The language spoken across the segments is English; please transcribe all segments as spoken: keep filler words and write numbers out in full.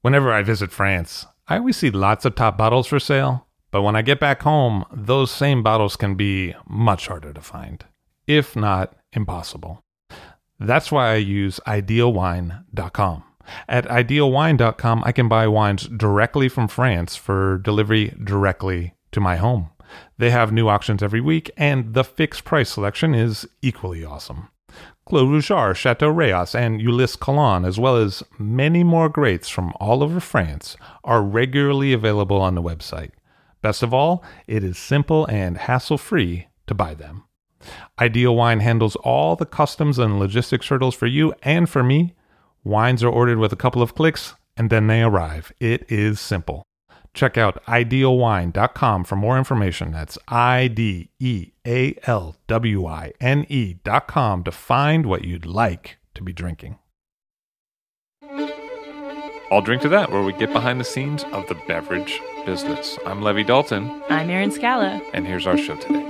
Whenever I visit France, I always see lots of top bottles for sale, but when I get back home, those same bottles can be much harder to find, if not impossible. That's why I use ideal wine dot com. At ideal wine dot com, I can buy wines directly from France for delivery directly to my home. They have new auctions every week, and the fixed price selection is equally awesome. Clos Rougeard, Chateau Rayas, and Ulysse Collin, as well as many more greats from all over France, are regularly available on the website. Best of all, it is simple and hassle-free to buy them. Ideal Wine handles all the customs and logistics hurdles for you and for me. Wines are ordered with a couple of clicks, and then they arrive. It is simple. Check out ideal wine dot com for more information. That's I D E A L W I N E dot com to find what you'd like to be drinking. I'll drink to that, where we get behind the scenes of the beverage business. I'm Levi Dalton. I'm Erin Scala. And here's our show today.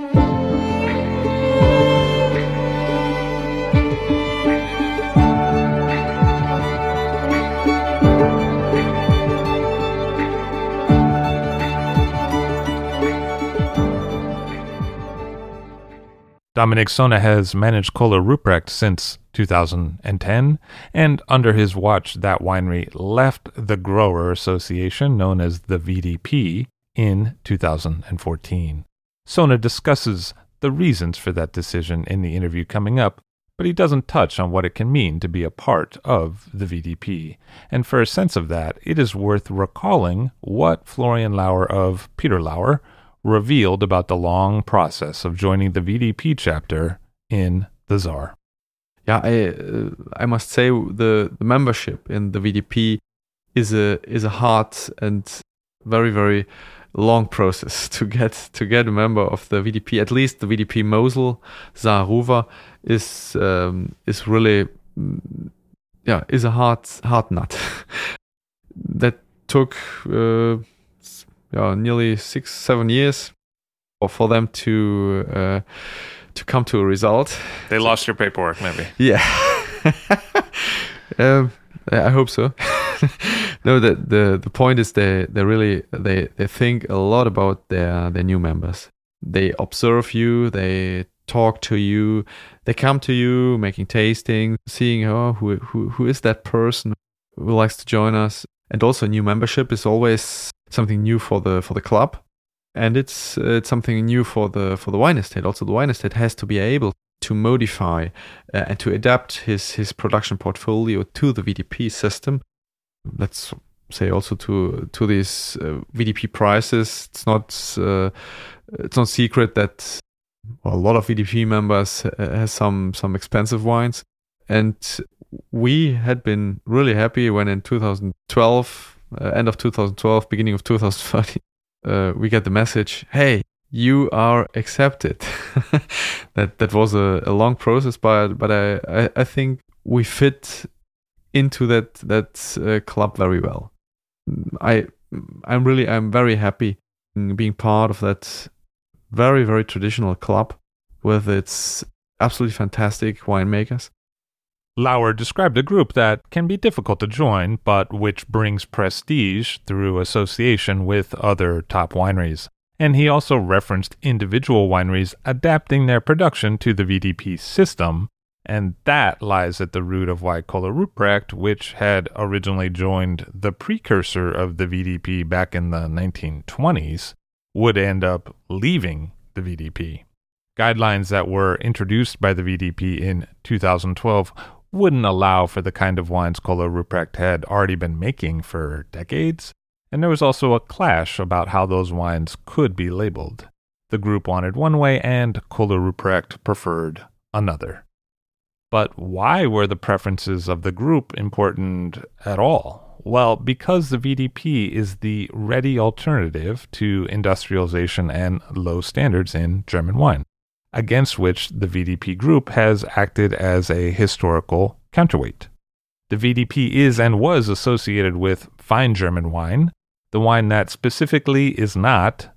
Dominik Sona has managed Koller Ruprecht since two thousand ten, and under his watch, that winery left the Grower Association, known as the V D P, in two thousand fourteen. Sona discusses the reasons for that decision in the interview coming up, but he doesn't touch on what it can mean to be a part of the V D P. And for a sense of that, it is worth recalling what Florian Lauer of Peter Lauer revealed about the long process of joining the V D P chapter in the Saar. Yeah, I uh, I must say the, the membership in the V D P is a is a hard and very very long process to get to get a member of the V D P. At least the V D P Mosel Saar Ruwer is um, is really yeah is a hard hard nut that took. Uh, Yeah, nearly six, seven years for them to uh, to come to a result. They lost your paperwork, maybe. Yeah, um, I hope so. No, the, the the point is they they really they, they think a lot about their their new members. They observe you, they talk to you, they come to you, making tasting, seeing oh who who who is that person who likes to join us, and also new membership is always something new for the for the club, and it's uh, it's something new for the for the wine estate. Also, the wine estate has to be able to modify uh, and to adapt his his production portfolio to the V D P system. Let's say also to to these uh, V D P prices. It's not uh, it's not secret that well, a lot of V D P members uh, has some some expensive wines, and we had been really happy when in two thousand twelve. Uh, end of two thousand twelve, beginning of two thousand thirteen, uh, we get the message, hey, you are accepted. that that was a, a long process, but but I, I, I think we fit into that that uh, club very well. I I'm really I'm very happy being part of that very very traditional club with its absolutely fantastic winemakers. Lauer described a group that can be difficult to join, but which brings prestige through association with other top wineries. And he also referenced individual wineries adapting their production to the V D P system, and that lies at the root of why Koller Ruprecht, which had originally joined the precursor of the V D P back in the nineteen twenties, would end up leaving the V D P. Guidelines that were introduced by the V D P in two thousand twelve wouldn't allow for the kind of wines Koller Ruprecht had already been making for decades, and there was also a clash about how those wines could be labeled. The group wanted one way, and Koller Ruprecht preferred another. But why were the preferences of the group important at all? Well, because the V D P is the ready alternative to industrialization and low standards in German wine, against which the V D P group has acted as a historical counterweight. The V D P is and was associated with fine German wine, the wine that specifically is not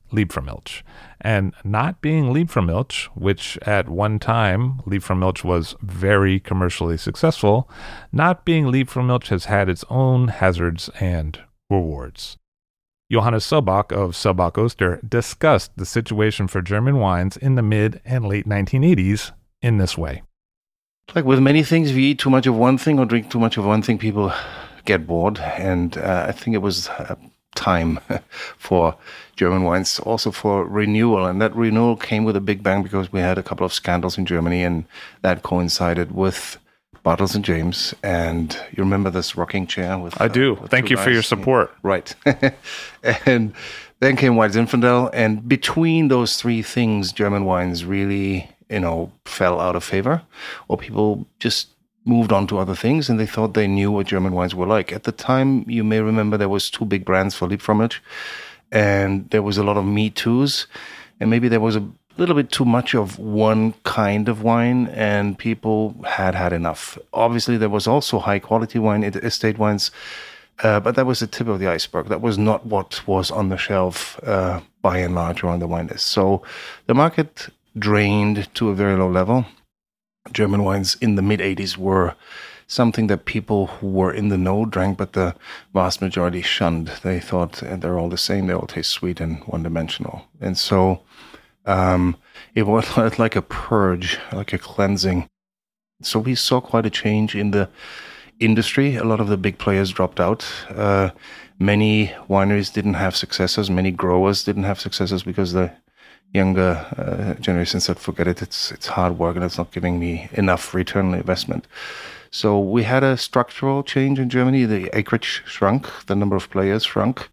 Liebfraumilch. And not being Liebfraumilch, which at one time Liebfraumilch was very commercially successful, not being Liebfraumilch has had its own hazards and rewards. Johannes Selbach of Selbach Oster discussed the situation for German wines in the mid and late nineteen eighties in this way. Like with many things, if you eat too much of one thing or drink too much of one thing, people get bored. And uh, I think it was uh, time for German wines, also for renewal. And that renewal came with a big bang because we had a couple of scandals in Germany, and that coincided with Bartels and James. And you remember this rocking chair? With I do. Uh, Thank you for your support. Right. And then came White Zinfandel. And between those three things, German wines really, you know, fell out of favor, or people just moved on to other things and they thought they knew what German wines were like. At the time, you may remember there was two big brands for Liebfraumilch, and there was a lot of Me Toos, and maybe there was a little bit too much of one kind of wine, and people had had enough. Obviously, there was also high quality wine, estate wines, uh, but that was the tip of the iceberg. That was not what was on the shelf uh, by and large around the wine list. So the market drained to a very low level. German wines in the mid-eighties were something that people who were in the know drank, but the vast majority shunned. They thought uh, they're all the same, they all taste sweet and one-dimensional. And so um, it was like a purge, like a cleansing. So we saw quite a change in the industry. A lot of the big players dropped out. Uh, many wineries didn't have successors. Many growers didn't have successors because the younger uh, generation said, forget it, it's it's hard work and it's not giving me enough return on investment. So we had a structural change in Germany. The acreage shrunk, the number of players shrunk.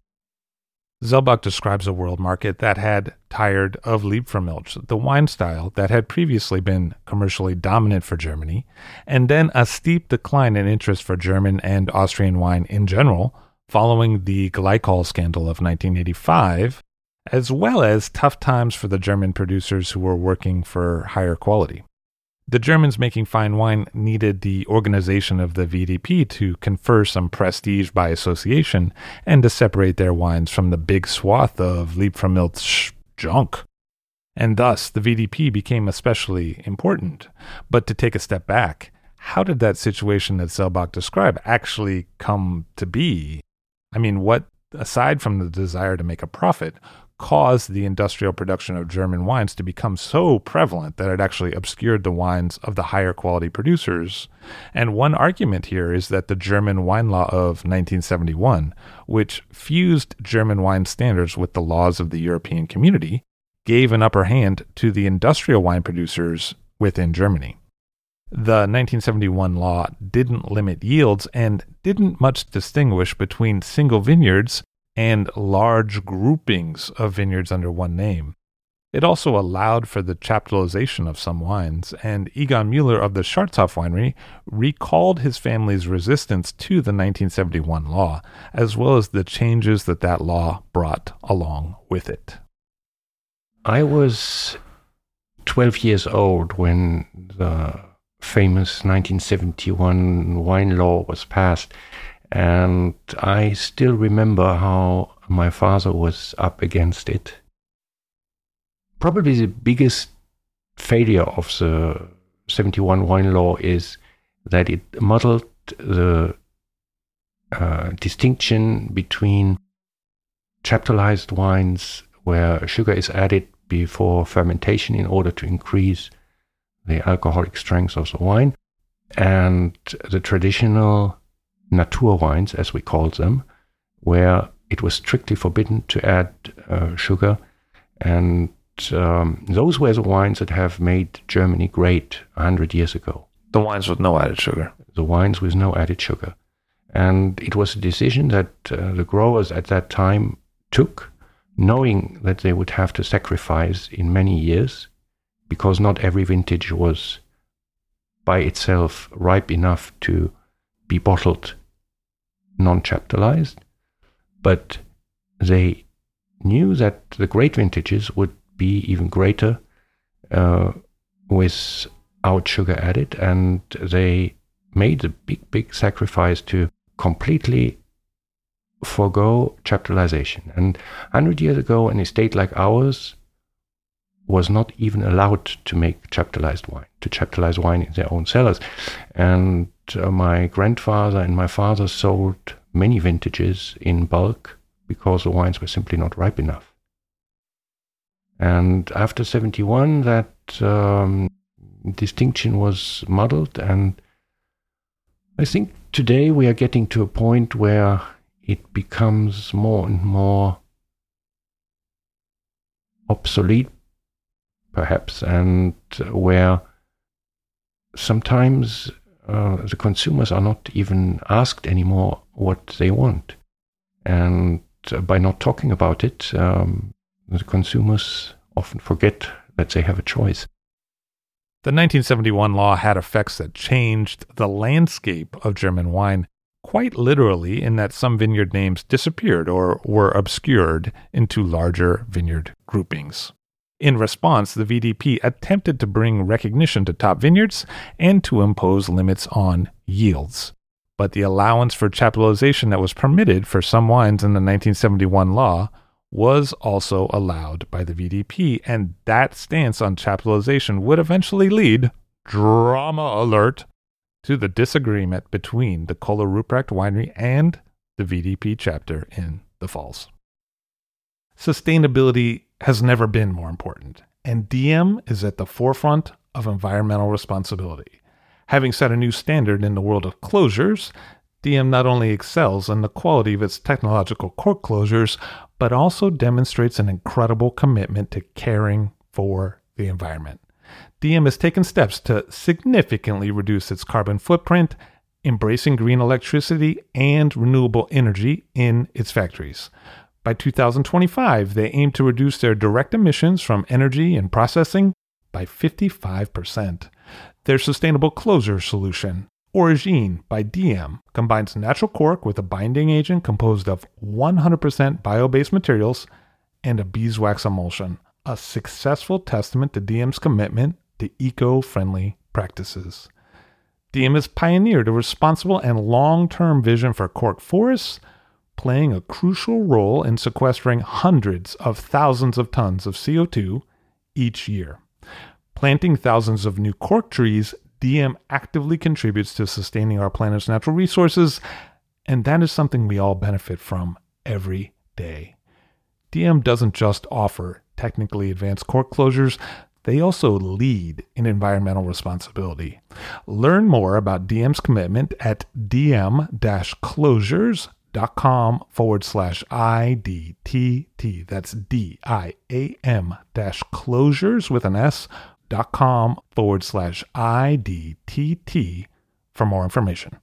Selbach describes a world market that had tired of Liebfraumilch, the wine style that had previously been commercially dominant for Germany, and then a steep decline in interest for German and Austrian wine in general, following the glycol scandal of nineteen eighty-five, as well as tough times for the German producers who were working for higher quality. The Germans making fine wine needed the organization of the V D P to confer some prestige by association and to separate their wines from the big swath of Liebfraumilch junk. And thus, the V D P became especially important. But to take a step back, how did that situation that Selbach described actually come to be? I mean, what, aside from the desire to make a profit, caused the industrial production of German wines to become so prevalent that it actually obscured the wines of the higher quality producers? And one argument here is that the German wine law of nineteen seventy-one, which fused German wine standards with the laws of the European community, gave an upper hand to the industrial wine producers within Germany. The nineteen seventy-one law didn't limit yields and didn't much distinguish between single vineyards and large groupings of vineyards under one name. It also allowed for the chaptalization of some wines, and Egon Müller of the Schwarzhof winery recalled his family's resistance to the nineteen seventy-one law, as well as the changes that that law brought along with it. I was twelve years old when the famous nineteen seventy-one wine law was passed. And I still remember how my father was up against it. Probably the biggest failure of the seventy-one wine law is that it muddled the uh, distinction between chaptalized wines where sugar is added before fermentation in order to increase the alcoholic strength of the wine, and the traditional Natur wines, as we called them, where it was strictly forbidden to add uh, sugar. And um, those were the wines that have made Germany great a hundred years ago. The wines with no added sugar. The wines with no added sugar. And it was a decision that uh, the growers at that time took, knowing that they would have to sacrifice in many years, because not every vintage was by itself ripe enough to be bottled non-chaptalized, but they knew that the great vintages would be even greater uh, without sugar added, and they made a big, big sacrifice to completely forego chaptalization. And one hundred years ago, an estate like ours was not even allowed to make chaptalized wine, to chaptalize wine in their own cellars. And uh, my grandfather and my father sold many vintages in bulk because the wines were simply not ripe enough. And after seventy-one, that um, distinction was muddled, and I think today we are getting to a point where it becomes more and more obsolete, perhaps, and where sometimes uh, the consumers are not even asked anymore what they want. And uh, by not talking about it, um, the consumers often forget that they have a choice. The nineteen seventy-one law had effects that changed the landscape of German wine, quite literally, in that some vineyard names disappeared or were obscured into larger vineyard groupings. In response, the V D P attempted to bring recognition to top vineyards and to impose limits on yields. But the allowance for chaptalization that was permitted for some wines in the nineteen seventy-one law was also allowed by the V D P, and that stance on chaptalization would eventually lead, drama alert, to the disagreement between the Kohler Ruprecht winery and the V D P chapter in the Pfalz. Sustainability has never been more important, and D M is at the forefront of environmental responsibility. Having set a new standard in the world of closures, D M not only excels in the quality of its technological cork closures, but also demonstrates an incredible commitment to caring for the environment. D M has taken steps to significantly reduce its carbon footprint, embracing green electricity and renewable energy in its factories. By two thousand twenty-five, they aim to reduce their direct emissions from energy and processing by fifty-five percent. Their sustainable closure solution, Origine by D M, combines natural cork with a binding agent composed of one hundred percent bio-based materials and a beeswax emulsion, a successful testament to D M's commitment to eco-friendly practices. D M has pioneered a responsible and long-term vision for cork forests, playing a crucial role in sequestering hundreds of thousands of tons of C O two each year. Planting thousands of new cork trees, D M actively contributes to sustaining our planet's natural resources, and that is something we all benefit from every day. D M doesn't just offer technically advanced cork closures, they also lead in environmental responsibility. Learn more about D M's commitment at dm-closures.com forward slash IDTT. That's D-I-A-M dash closures with an S dot com forward slash IDTT for more information.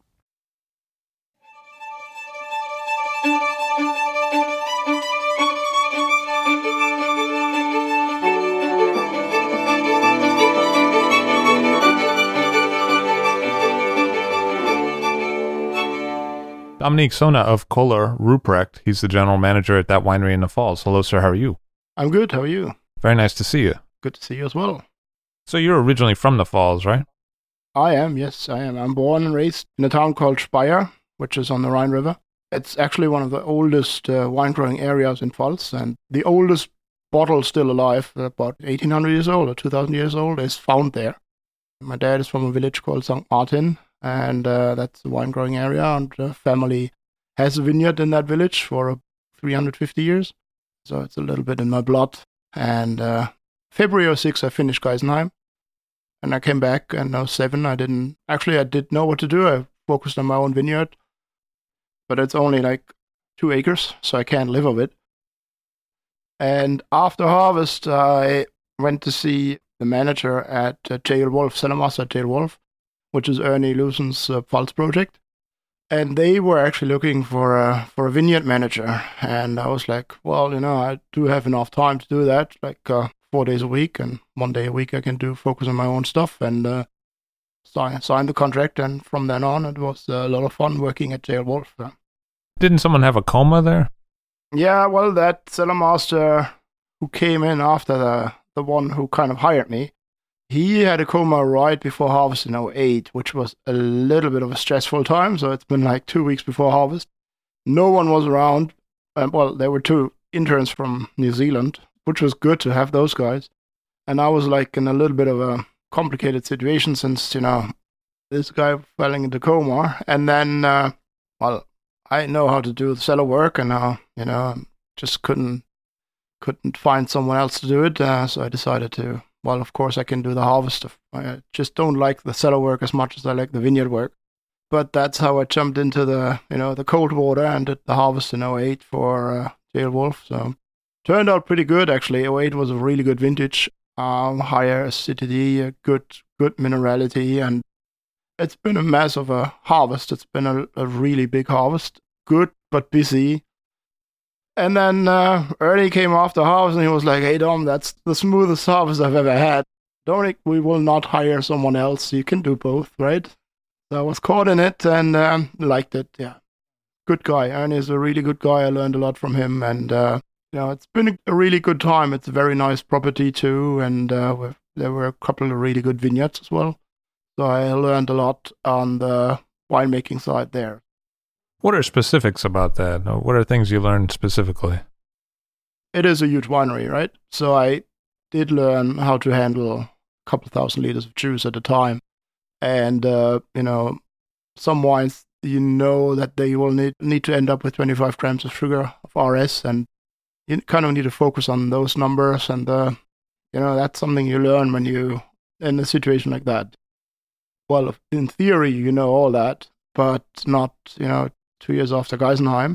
Dominique Sona of Kohler Ruprecht. He's the general manager at that winery in the Pfalz. Hello, sir. How are you? I'm good. How are you? Very nice to see you. Good to see you as well. So you're originally from the Pfalz, right? I am, yes, I am. I'm born and raised in a town called Speyer, which is on the Rhine River. It's actually one of the oldest uh, wine-growing areas in Pfalz, and the oldest bottle still alive, about eighteen hundred years old or two thousand years old, is found there. My dad is from a village called Sankt Martin, and uh, that's a wine-growing area, and the family has a vineyard in that village for uh, three hundred fifty years. So it's a little bit in my blood. And uh, February oh six, I finished Geisenheim, and I came back, and oh seven, I didn't, actually I didn't know what to do. I focused on my own vineyard, but it's only like two acres, so I can't live of it. And after harvest, I went to see the manager at uh, J L Wolf, Cellarmaster at J L Wolf, which is Ernie Lewson's uh, Pfalz project. And they were actually looking for a, for a vineyard manager. And I was like, well, you know, I do have enough time to do that, like uh, four days a week. And one day a week I can do focus on my own stuff and uh, sign, sign the contract. And from then on, it was a lot of fun working at J L Wolf. Uh, Didn't someone have a coma there? Yeah, well, that cellarmaster who came in after the, the one who kind of hired me, he had a coma right before harvest in oh eight, which was a little bit of a stressful time. So it's been like two weeks before harvest. no one was around. Um, well, there were two interns from New Zealand, which was good to have those guys. And I was like in a little bit of a complicated situation since, you know, this guy fell into coma. And then, uh, well, I know how to do the cellar work, and uh, you know, just couldn't couldn't find someone else to do it. Uh, so I decided to, well, of course I can do the harvest. I just don't like the cellar work as much as I like the vineyard work. But that's how I jumped into the, you know, the cold water and did the harvest in oh eight for uh, J L Wolf. So turned out pretty good, actually. oh eight was a really good vintage, um, higher acidity, a good, good minerality, and it's been a mess of a harvest. It's been a, a really big harvest. Good, but busy. And then uh, Ernie came after harvest and he was like, hey, Dom, that's the smoothest harvest I've ever had. Dominic, we will not hire someone else. You can do both, right? So I was caught in it and um, liked it, yeah. Good guy. Ernie is a really good guy. I learned a lot from him. And, uh, you know, it's been a really good time. It's a very nice property, too. And uh, there were a couple of really good vineyards as well. So I learned a lot on the winemaking side there. What are specifics about that? What are things you learned specifically? It is a huge winery, right? So I did learn how to handle a couple thousand liters of juice at a time. And, uh, you know, some wines, you know that they will need, need to end up with twenty-five grams of sugar of R S. And you kind of need to focus on those numbers. And, uh, you know, that's something you learn when you in a situation like that. Well, in theory, you know all that, but not, you know, two years after Geisenheim.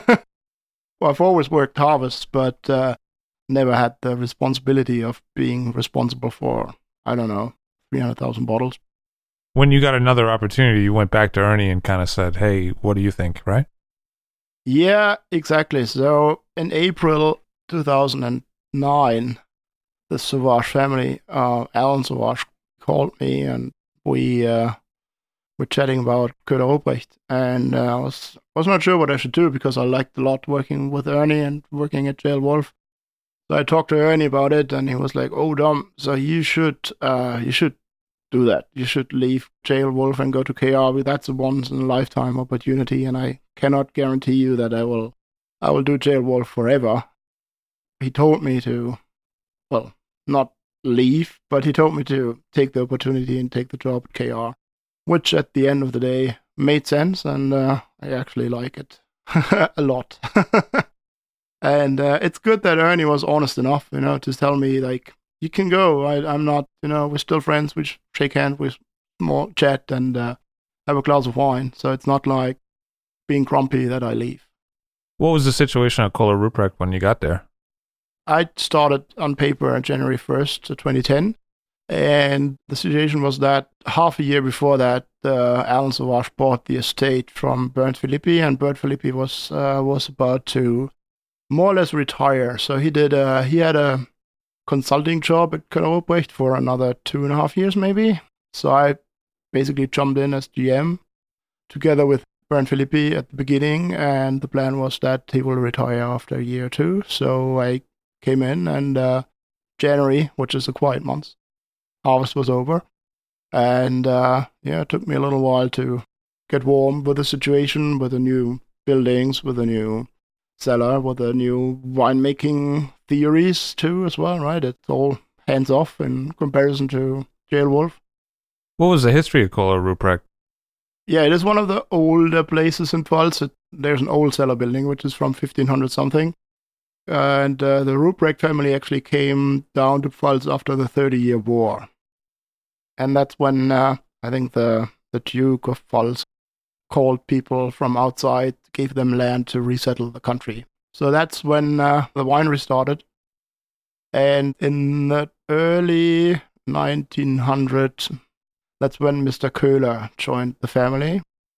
Well, I've always worked harvests, but uh, never had the responsibility of being responsible for, I don't know, three hundred thousand bottles. When you got another opportunity, you went back to Ernie and kind of said, hey, what do you think, right? Yeah, exactly. So in April two thousand nine, the Sauvage family, uh, Alan Sauvage, called me and we uh, were chatting about Köhler Ruprecht. And uh, I was, was not sure what I should do because I liked a lot working with Ernie and working at J L Wolf. So I talked to Ernie about it and he was like, oh, Dom, so you should, uh, you should do that. You should leave J L Wolf and go to K R. That's a once in a lifetime opportunity, and I cannot guarantee you that I will I will do J L Wolf forever. He told me to, well, not leave, but he told me to take the opportunity and take the job at K R, which at the end of the day made sense, and uh, I actually like it a lot. And uh, it's good that Ernie was honest enough, you know, to tell me, like, you can go. I, I'm not, you know, we're still friends. We shake hands, we more chat and uh, have a glass of wine. So it's not like being grumpy that I leave. What was the situation at Köhler Ruprecht when you got there? I started on paper on January first, twenty ten. And the situation was that half a year before that, uh, Alan Sauvage bought the estate from Bernd Filippi, and Bernd Filippi was uh, was about to more or less retire. So he did. Uh, he had a consulting job at Köhler Ruprecht for another two and a half years, maybe. So I basically jumped in as G M together with Bernd Filippi at the beginning, and the plan was that he will retire after a year or two. So I came in, and uh, January, which is a quiet month, harvest was over. And uh, yeah, it took me a little while to get warm with the situation, with the new buildings, with the new cellar, with the new winemaking theories too as well, right? It's all hands off in comparison to J L Wolf. What was the history of Köhler Ruprecht? Yeah, it is one of the older places in Pfalz. It, there's an old cellar building, which is from fifteen hundred something. And uh, the Ruprecht family actually came down to Pfalz after the Thirty-Year War. And that's when uh, I think the, the Duke of Pfalz called people from outside, gave them land to resettle the country. So that's when uh, the winery started. And in the early nineteen hundreds, that's when Mister Köhler joined the family.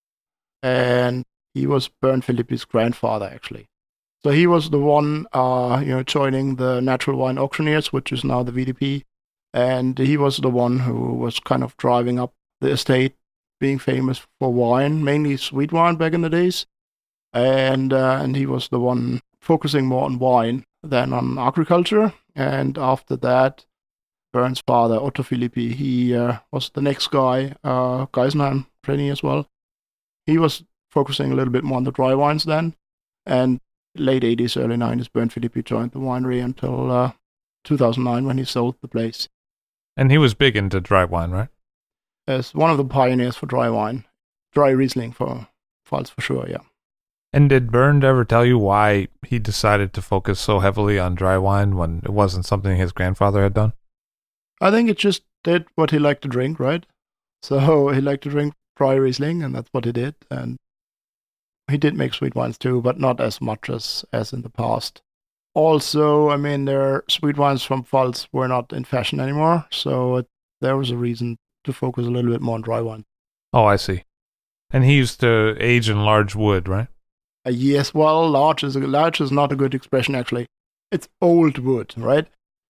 And he was Bernd Filippi's grandfather, actually. So he was the one, uh, you know, joining the Natural Wine Auctioneers, which is now the V D P. And he was the one who was kind of driving up the estate, being famous for wine, mainly sweet wine back in the days. And uh, and he was the one focusing more on wine than on agriculture. And after that, Bernd's father, Otto Filippi, he uh, was the next guy, uh, Geisenheim training as well. He was focusing a little bit more on the dry wines then. And late eighties, early nineties, Bernd Filippi joined the winery until uh, two thousand nine when he sold the place. And he was big into dry wine, right? As one of the pioneers for dry wine. Dry Riesling for Pfalz for sure, yeah. And did Bernd ever tell you why he decided to focus so heavily on dry wine when it wasn't something his grandfather had done? I think it just did what he liked to drink, right? So he liked to drink dry Riesling, and that's what he did. And he did make sweet wines too, but not as much as, as in the past. Also, I mean, their sweet wines from Pfalz were not in fashion anymore, so it, there was a reason to focus a little bit more on dry wine. Oh, I see. And he used to age in large wood, right? Uh, yes, well, large is, large is not a good expression, actually. It's old wood, right?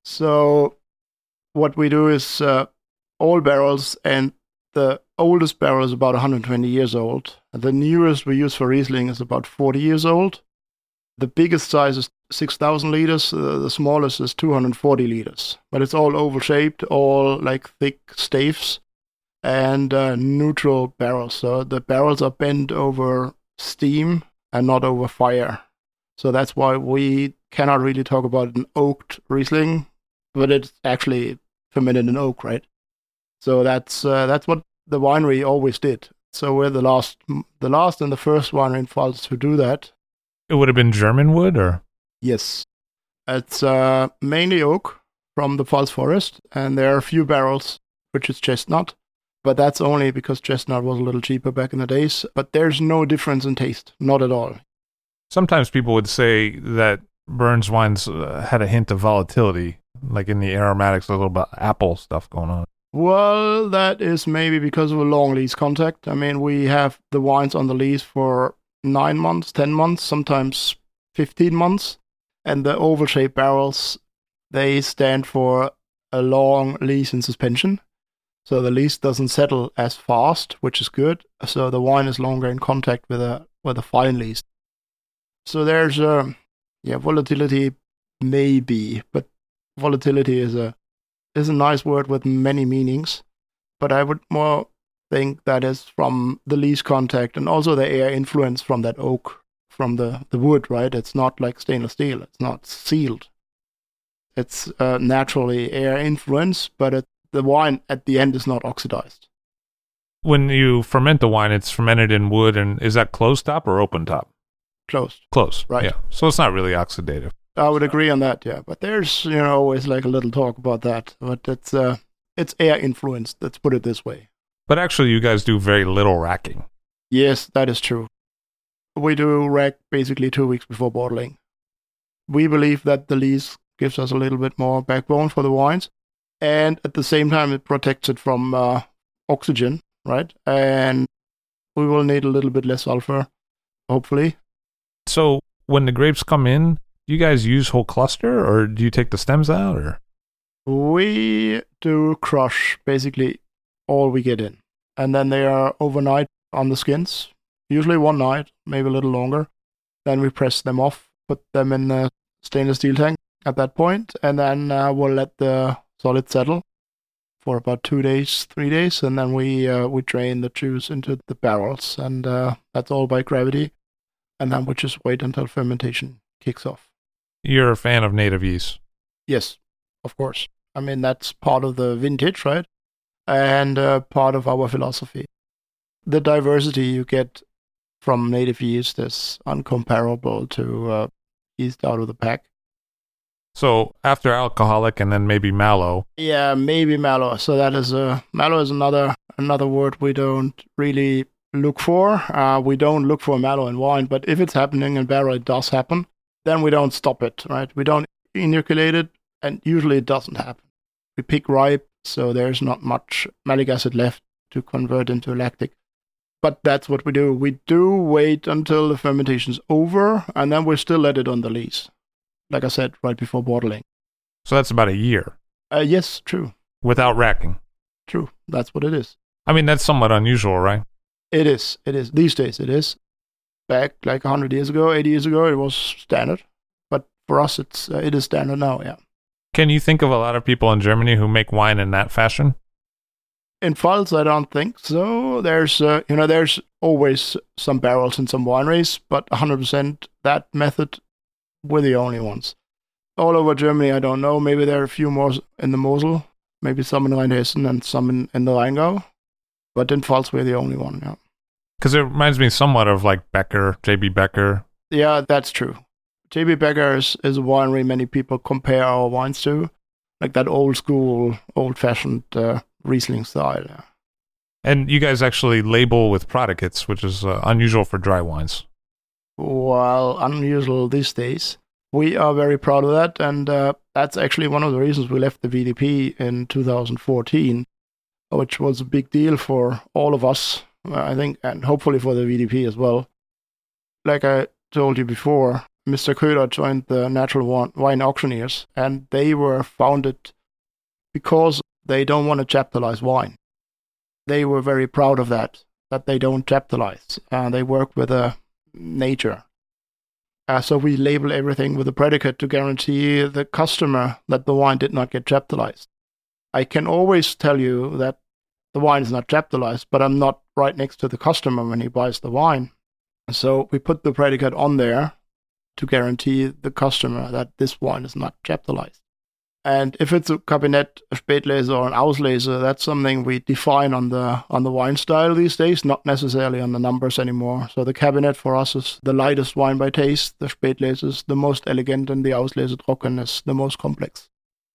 So what we do is uh, all barrels, and the oldest barrel is about one hundred twenty years old. The newest we use for Riesling is about forty years old. The biggest size is six thousand liters. Uh, the smallest is two hundred forty liters. But it's all oval-shaped, all like thick staves and uh, neutral barrels. So the barrels are bent over steam and not over fire. So that's why we cannot really talk about an oaked Riesling, but it's actually fermented in oak, right? So that's uh, that's what the winery always did. So we're the last, the last and the first winery in Pfalz to do that. It would have been German wood, or? Yes. It's uh, mainly oak from the Pfalz forest, and there are a few barrels which is chestnut, but that's only because chestnut was a little cheaper back in the days. But there's no difference in taste, not at all. Sometimes people would say that Bernd's wines uh, had a hint of volatility, like in the aromatics, a little bit apple stuff going on. Well, that is maybe because of a long lease contract. I mean, we have the wines on the lease for nine months, ten months, sometimes fifteen months. And the oval-shaped barrels, they stand for a long lease in suspension. So the lease doesn't settle as fast, which is good. So the wine is longer in contact with a with a fine lease. So there's a yeah volatility, maybe, but volatility is a is a nice word with many meanings. But I would more think that is from the lease contact and also the air influence from that oak, from the, the wood, right? It's not like stainless steel. It's not sealed. It's uh, naturally air influence, but it, the wine at the end is not oxidized. When you ferment the wine, it's fermented in wood, and is that closed top or open top? Closed. Closed, Right. Yeah. So it's not really oxidative. I would agree on that, yeah. But there's, you know, always like a little talk about that. But it's uh, it's air influenced, let's put it this way. But actually, you guys do very little racking. Yes, that is true. We do rack basically two weeks before bottling. We believe that the lease gives us a little bit more backbone for the wines. And at the same time, it protects it from uh, oxygen, right? And we will need a little bit less sulfur, hopefully. So when the grapes come in, do you guys use whole cluster, or do you take the stems out? Or We do crush basically all we get in. And then they are overnight on the skins, usually one night, maybe a little longer. Then we press them off, put them in a stainless steel tank at that point, and then uh, we'll let the solid settle for about two days, three days, and then we uh, we drain the juice into the barrels, and uh, that's all by gravity. And then we just wait until fermentation kicks off. you're a fan of native yeast? Yes, of course. I mean, that's part of the vintage, right? And uh, part of our philosophy. The diversity you get from native yeast is uncomparable to uh, yeast out of the pack. So after alcoholic and then maybe mallow. Yeah, maybe mallow. So that is a mallow is another another word we don't really look for. Uh, we don't look for mallow in wine, but if it's happening in barrel, it does happen. Then we don't stop it, right? We don't inoculate it, and usually it doesn't happen. We pick ripe, so there's not much malic acid left to convert into lactic. But that's what we do. We do wait until the fermentation's over, and then we still let it on the lees. Like I said, right before bottling. So that's about a year. Uh, yes, true. Without racking. True. That's what it is. I mean, that's somewhat unusual, right? It is. It is. These days it is. Back like one hundred years ago, eighty years ago, it was standard. But for us, it's uh, it is standard now, yeah. Can you think of a lot of people in Germany who make wine in that fashion? In Pfalz, I don't think so. There's, uh, you know, there's always some barrels in some wineries, but one hundred percent that method, we're the only ones. All over Germany, I don't know. Maybe there are a few more in the Mosel, maybe some in Rheinhessen and some in, in the Rheingau. But in Pfalz, we're the only one, yeah. Because it reminds me somewhat of like Becker, J B. Becker. Yeah, that's true. J B. Becker is, is a winery many people compare our wines to, like that old school, old-fashioned uh, Riesling style. Yeah. And you guys actually label with predicates, which is uh, unusual for dry wines. Well, unusual these days. We are very proud of that, and uh, that's actually one of the reasons we left the V D P in two thousand fourteen, which was a big deal for all of us, I think, and hopefully for the V D P as well. Like I told you before, Mister Köhler joined the Natural Wine Auctioneers, and they were founded because they don't want to chaptalize wine. They were very proud of that, that they don't chaptalize. Uh, they work with uh, nature. Uh, so we label everything with a predicate to guarantee the customer that the wine did not get chaptalized. I can always tell you that the wine is not chaptalized, but I'm not right next to the customer when he buys the wine. So we put the predicate on there to guarantee the customer that this wine is not chaptalized. And if it's a Kabinett, a Spätlese, or an Auslese, that's something we define on the on the wine style these days, not necessarily on the numbers anymore. So the Kabinett for us is the lightest wine by taste, the Spätlese is the most elegant, and the Auslese Trocken is the most complex.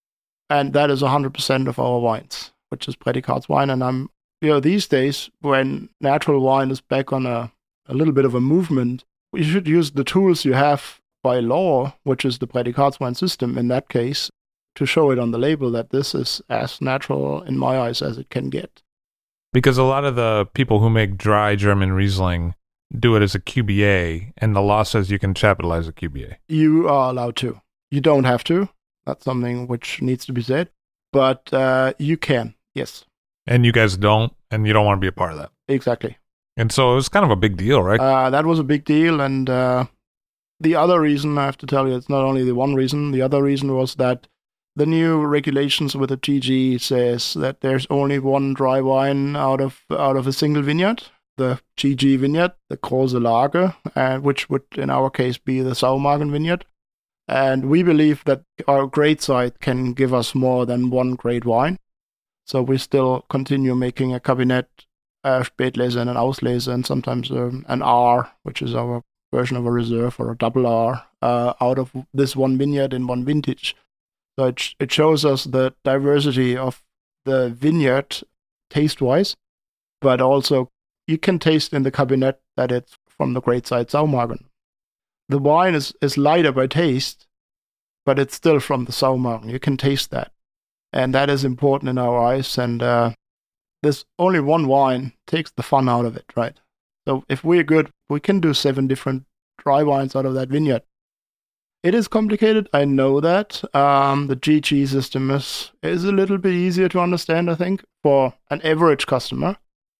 And that is one hundred percent of our wines, which is Prädikats wine. And I'm, you know, these days, when natural wine is back on a, a little bit of a movement, you should use the tools you have by law, which is the Prädikats wine system in that case, to show it on the label that this is as natural in my eyes as it can get. Because a lot of the people who make dry German Riesling do it as a Q B A, and the law says you can chaptalize a Q B A. You are allowed to. You don't have to. That's something which needs to be said. But uh, you can, yes. And you guys don't, and you don't want to be a part of that. Exactly. And so it was kind of a big deal, right? Uh, that was a big deal, and uh, the other reason, I have to tell you, it's not only the one reason, the other reason was that the new regulations with the G G says that there's only one dry wine out of out of a single vineyard, the G G vineyard, the Große Lage, uh, which would in our case be the Saumagen vineyard. And we believe that our grade site can give us more than one grade wine. So we still continue making a Kabinett, a Spätlese, and an Auslese, and sometimes um, an R, which is our version of a reserve, or a double R, uh, out of this one vineyard in one vintage. So it, it shows us the diversity of the vineyard taste-wise, but also you can taste in the Kabinett that it's from the great site Saumagen. The wine is, is lighter by taste, but it's still from the Saumagen. You can taste that. And that is important in our eyes. And uh, there's only one wine takes the fun out of it, right? So if we're good, we can do seven different dry wines out of that vineyard. It is complicated, I know that. Um, the G G system is, is a little bit easier to understand, I think, for an average customer.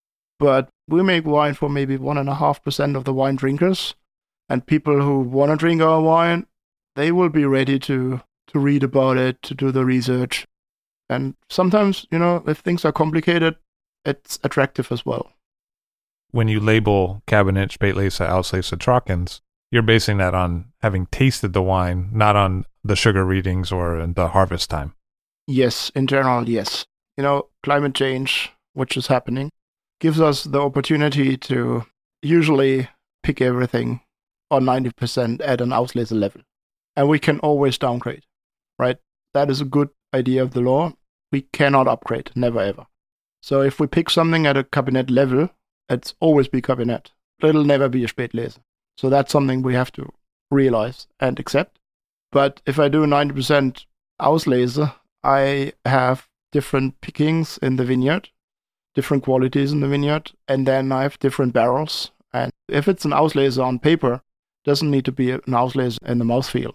But we make wine for maybe one point five percent of the wine drinkers. And people who want to drink our wine, they will be ready to, to read about it, to do the research. And sometimes, you know, if things are complicated, it's attractive as well. When you label Kabinett, Spätlese, Auslese, Trockens, you're basing that on having tasted the wine, not on the sugar readings or the harvest time. Yes, in general, yes. You know, climate change, which is happening, gives us the opportunity to usually pick everything on ninety percent at an Auslese level. And we can always downgrade, right? That is a good idea of the law. We cannot upgrade, never ever. So if we pick something at a Kabinett level, it's always be Kabinett. It'll never be a Spätlese. So that's something we have to realize and accept. But if I do ninety percent Auslese, I have different pickings in the vineyard, different qualities in the vineyard, and then I have different barrels. And if it's an Auslese on paper, it doesn't need to be an Auslese in the mouthfeel.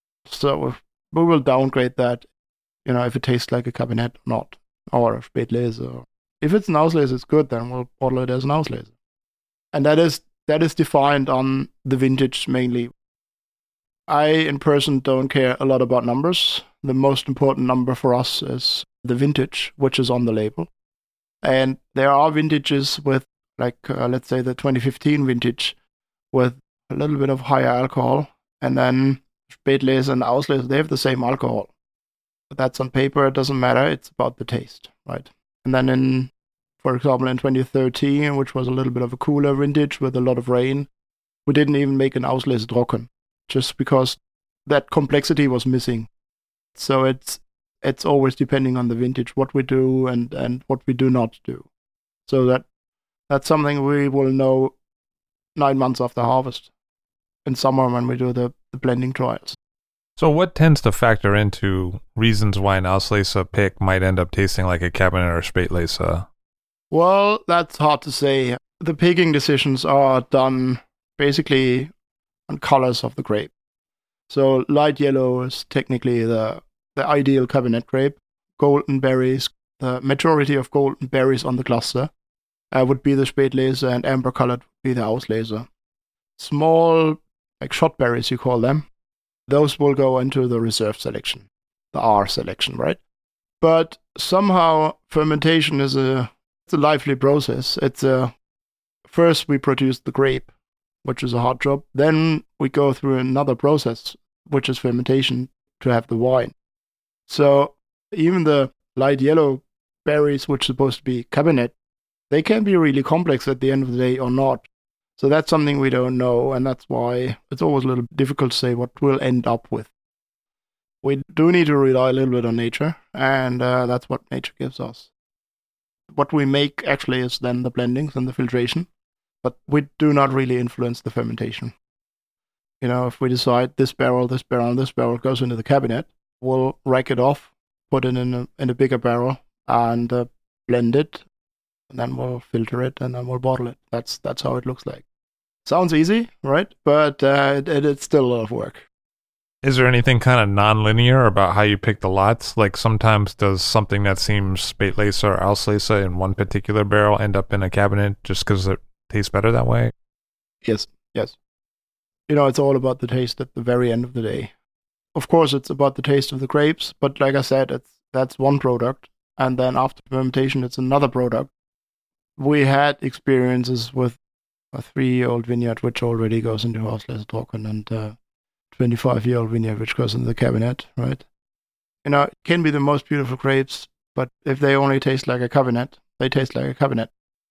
So we will downgrade that, you know, if it tastes like a Kabinett or not, or a Spätlese. If it's an Auslese, it's good, then we'll bottle it as an Auslese. And that is That is defined on the vintage mainly. I, in person, don't care a lot about numbers. The most important number for us is the vintage, which is on the label. And there are vintages with, like, uh, let's say the twenty fifteen vintage with a little bit of higher alcohol. And then Spätlese and Auslese, they have the same alcohol. But that's on paper, it doesn't matter. It's about the taste, right? And then in, for example, in twenty thirteen, which was a little bit of a cooler vintage with a lot of rain, we didn't even make an Auslese Trocken, just because that complexity was missing. So it's it's always depending on the vintage, what we do and, and what we do not do. So that that's something we will know nine months after harvest in summer when we do the, the blending trials. So what tends to factor into reasons why an Auslese pick might end up tasting like a Cabernet or Spätlese? Well, that's hard to say. The picking decisions are done basically on colors of the grape. So light yellow is technically the, the ideal Cabernet grape. Golden berries, the majority of golden berries on the cluster uh, would be the Spätlese, and amber colored would be the Auslese. Small, like shot berries you call them, those will go into the reserve selection, the R selection, right? But somehow fermentation is a, it's a lively process. It's a, first we produce the grape, which is a hard job. Then we go through another process, which is fermentation, to have the wine. So even the light yellow berries, which are supposed to be Cabernet, they can be really complex at the end of the day or not. So that's something we don't know, and that's why it's always a little difficult to say what we'll end up with. We do need to rely a little bit on nature, and uh, that's what nature gives us. What we make actually is then the blendings and the filtration, but we do not really influence the fermentation. You know, if we decide this barrel, this barrel, and this barrel goes into the cabinet, we'll rack it off, put it in a, in a bigger barrel, and uh, blend it, and then we'll filter it, and then we'll bottle it. That's that's how it looks like. Sounds easy, right? But uh, it, it's still a lot of work. Is there anything kind of non-linear about how you pick the lots? Like sometimes does something that seems Spätlese or Auslese in one particular barrel end up in a cabinet just because it tastes better that way? Yes, yes. You know, it's all about the taste at the very end of the day. Of course, it's about the taste of the grapes, but like I said, it's that's one product. And then after fermentation, it's another product. We had experiences with a three-year-old vineyard, which already goes into Auslese Trocken, and a twenty-five-year-old vineyard, which goes into the cabinet, right? You know, it can be the most beautiful grapes, but if they only taste like a cabinet, they taste like a cabinet.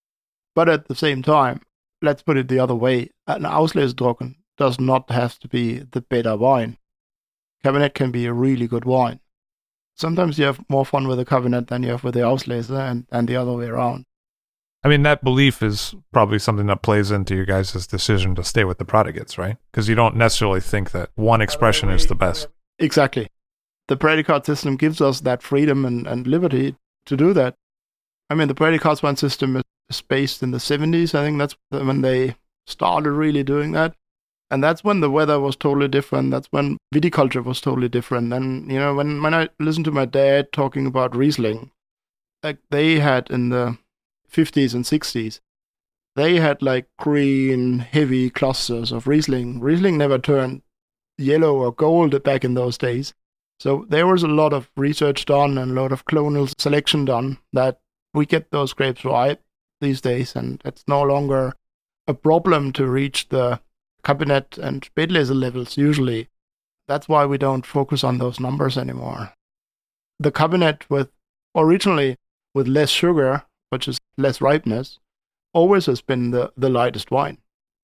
But at the same time, let's put it the other way. An Auslese Trocken does not have to be the better wine. Cabernet can be a really good wine. Sometimes you have more fun with the Cabernet than you have with the Auslese, and, and the other way around. I mean, that belief is probably something that plays into your guys' decision to stay with the predicates, right? Because you don't necessarily think that one expression is the best. Exactly. The predicate system gives us that freedom and, and liberty to do that. I mean, the predicate wine system is based in the seventies. I think that's when they started really doing that. And that's when the weather was totally different. That's when viticulture was totally different. And, you know, when, when I listened to my dad talking about Riesling, like they had in the fifties and sixties, they had like green, heavy clusters of Riesling. Riesling never turned yellow or gold back in those days. So there was a lot of research done and a lot of clonal selection done that we get those grapes ripe these days. And it's no longer a problem to reach the Cabernet and Spätlese levels usually. That's why we don't focus on those numbers anymore. The Cabernet with originally with less sugar, which is less ripeness, always has been the, the lightest wine.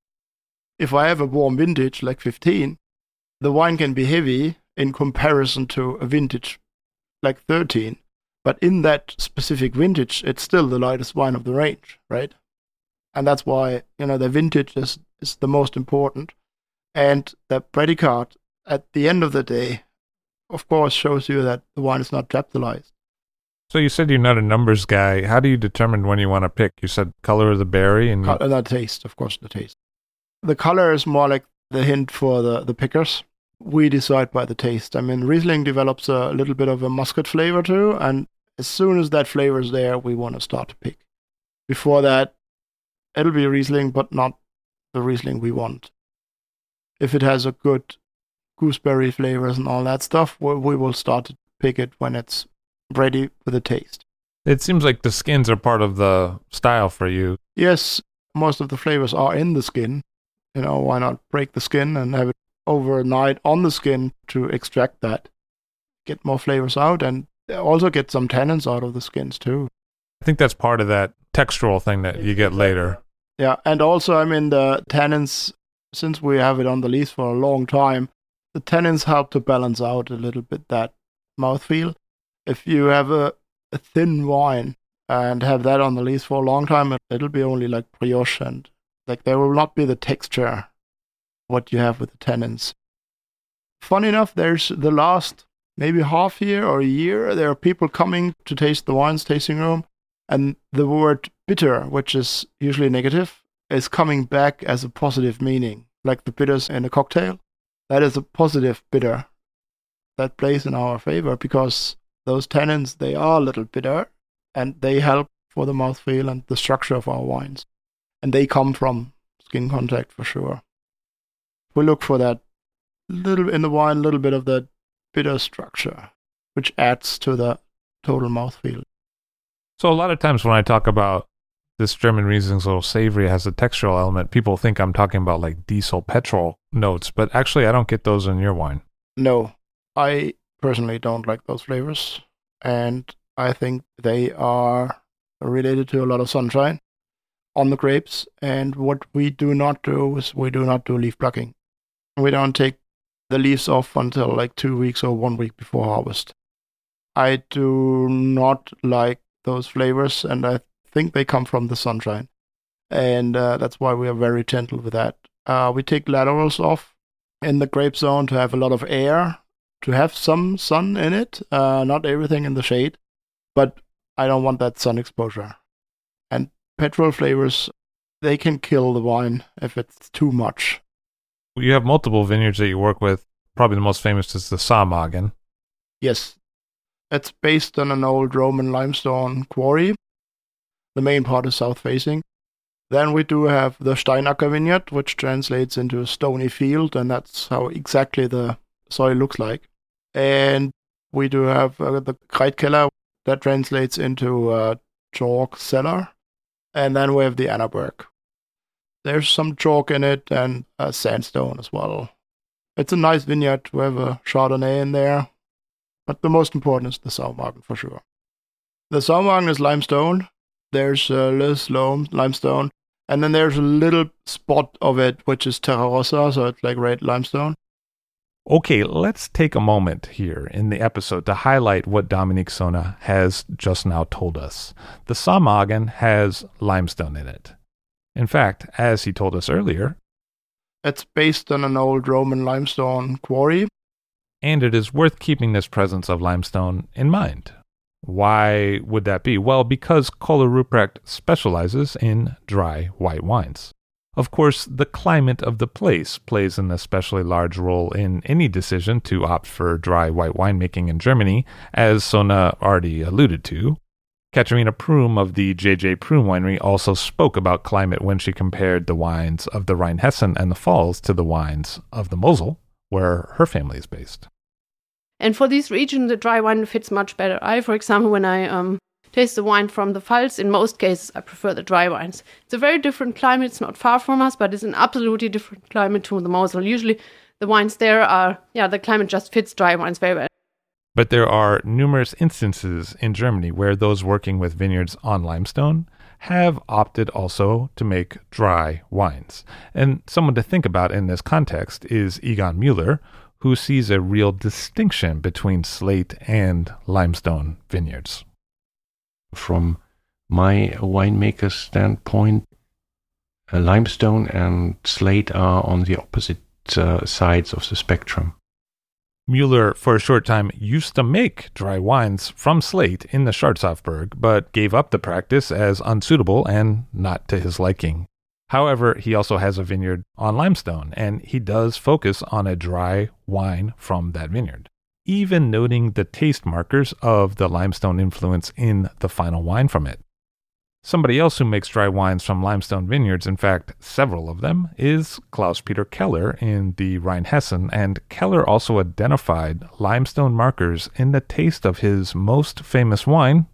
If I have a warm vintage like fifteen, the wine can be heavy in comparison to a vintage like thirteen, but in that specific vintage, it's still the lightest wine of the range, right? And that's why, you know, the vintage is, is the most important. And the predicate, at the end of the day, of course, shows you that the wine is not chaptalized. So you said you're not a numbers guy. How do you determine when you want to pick? You said color of the berry and Co- the taste, of course, the taste. The color is more like the hint for the, the pickers. We decide by the taste. I mean, Riesling develops a little bit of a muscat flavor too, and as soon as that flavor is there, we want to start to pick. Before that, it'll be Riesling, but not the Riesling we want. If it has a good gooseberry flavors and all that stuff, we, we will start to pick it when it's ready with a taste. It seems like the skins are part of the style for you. Yes, most of the flavors are in the skin. You know, why not break the skin and have it overnight on the skin to extract that, get more flavors out, and also get some tannins out of the skins too. I think that's part of that textural thing that you get later. Yeah, and also, I mean, the tannins, since we have it on the lees for a long time, the tannins help to balance out a little bit that mouthfeel. If you have a, a thin wine and have that on the lees for a long time, it'll be only like brioche, and like there will not be the texture what you have with the tannins. Funny enough, there's the last maybe half year or a year, there are people coming to taste the wines tasting room, and the word bitter, which is usually negative, is coming back as a positive meaning, like the bitters in a cocktail. That is a positive bitter that plays in our favor because those tannins, they are a little bitter and they help for the mouthfeel and the structure of our wines. And they come from skin contact for sure. We look for that little in the wine, a little bit of that bitter structure, which adds to the total mouthfeel. So a lot of times when I talk about this German Riesling's a little savory, has a textural element, people think I'm talking about like diesel petrol notes, but actually I don't get those in your wine. No, I personally don't like those flavors, and I think they are related to a lot of sunshine on the grapes, and what we do not do is we do not do leaf plucking. We don't take the leaves off until like two weeks or one week before harvest. I do not like those flavors, and I think they come from the sunshine, and uh, that's why we are very gentle with that. Uh, we take laterals off in the grape zone to have a lot of air, to have some sun in it, uh, not everything in the shade, but I don't want that sun exposure. And petrol flavors, they can kill the wine if it's too much. You have multiple vineyards that you work with. Probably the most famous is the Saarmagen. Yes. It's based on an old Roman limestone quarry. The main part is south-facing. Then we do have the Steinacker vineyard, which translates into a stony field, and that's how exactly the soil looks like. And we do have uh, the Kreitkeller, that translates into a chalk cellar. And then we have the Annaberg. There's some chalk in it and uh, sandstone as well. It's a nice vineyard. We have a Chardonnay in there. But the most important is the Saarmagen for sure. The Saarmagen is limestone. There's a less loam limestone. And then there's a little spot of it, which is Terra Rossa, so it's like red limestone. Okay, let's take a moment here in the episode to highlight what Dominik Sona has just now told us. The Saarmagen has limestone in it. In fact, as he told us earlier, it's based on an old Roman limestone quarry. And it is worth keeping this presence of limestone in mind. Why would that be? Well, because Kohler Ruprecht specializes in dry white wines. Of course, the climate of the place plays an especially large role in any decision to opt for dry white winemaking in Germany, as Sona already alluded to. Katharina Prum of the J J Prum Winery also spoke about climate when she compared the wines of the Rheinhessen and the Pfalz to the wines of the Mosel, where her family is based. And for this region, the dry wine fits much better. I, for example, when I um, taste the wine from the Pfalz, in most cases, I prefer the dry wines. It's a very different climate. It's not far from us, but it's an absolutely different climate to the Mosel. Usually, the wines there are, yeah, the climate just fits dry wines very well. But there are numerous instances in Germany where those working with vineyards on limestone have opted also to make dry wines. And someone to think about in this context is Egon Müller, who sees a real distinction between slate and limestone vineyards. From my winemaker's standpoint, uh, limestone and slate are on the opposite uh, sides of the spectrum. Müller, for a short time, used to make dry wines from slate in the Schwarzhofburg, but gave up the practice as unsuitable and not to his liking. However, he also has a vineyard on limestone, and he does focus on a dry wine from that vineyard, even noting the taste markers of the limestone influence in the final wine from it. Somebody else who makes dry wines from limestone vineyards, in fact, several of them, is Klaus-Peter Keller in the Rheinhessen, and Keller also identified limestone markers in the taste of his most famous wine,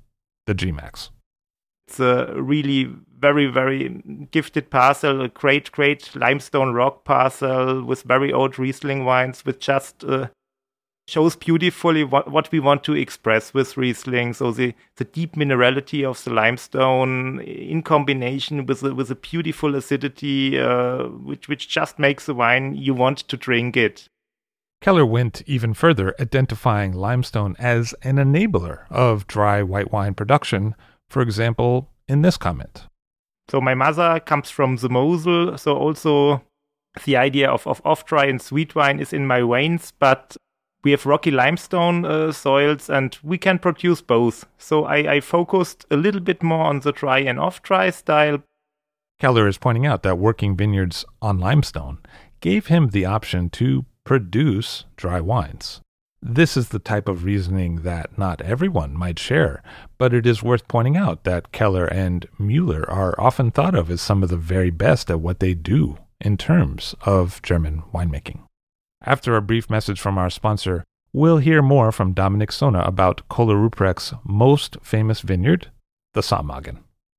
the G MAX. It's a really very, very gifted parcel, a great, great limestone rock parcel with very old Riesling wines, which just uh, shows beautifully what, what we want to express with Riesling. So the, the deep minerality of the limestone in combination with a, with a beautiful acidity, uh, which, which just makes the wine you want to drink it. Keller went even further, identifying limestone as an enabler of dry white wine production, for example, in this comment. So my mother comes from the Mosel, so also the idea of, of off-dry and sweet wine is in my veins, but we have rocky limestone uh, soils and we can produce both. So I, I focused a little bit more on the dry and off-dry style. Keller is pointing out that working vineyards on limestone gave him the option to produce dry wines. This is the type of reasoning that not everyone might share, but it is worth pointing out that Keller and Müller are often thought of as some of the very best at what they do in terms of German winemaking. After a brief message from our sponsor, we'll hear more from Dominik Sona about Kohler Ruprecht's most famous vineyard, the Sammagen.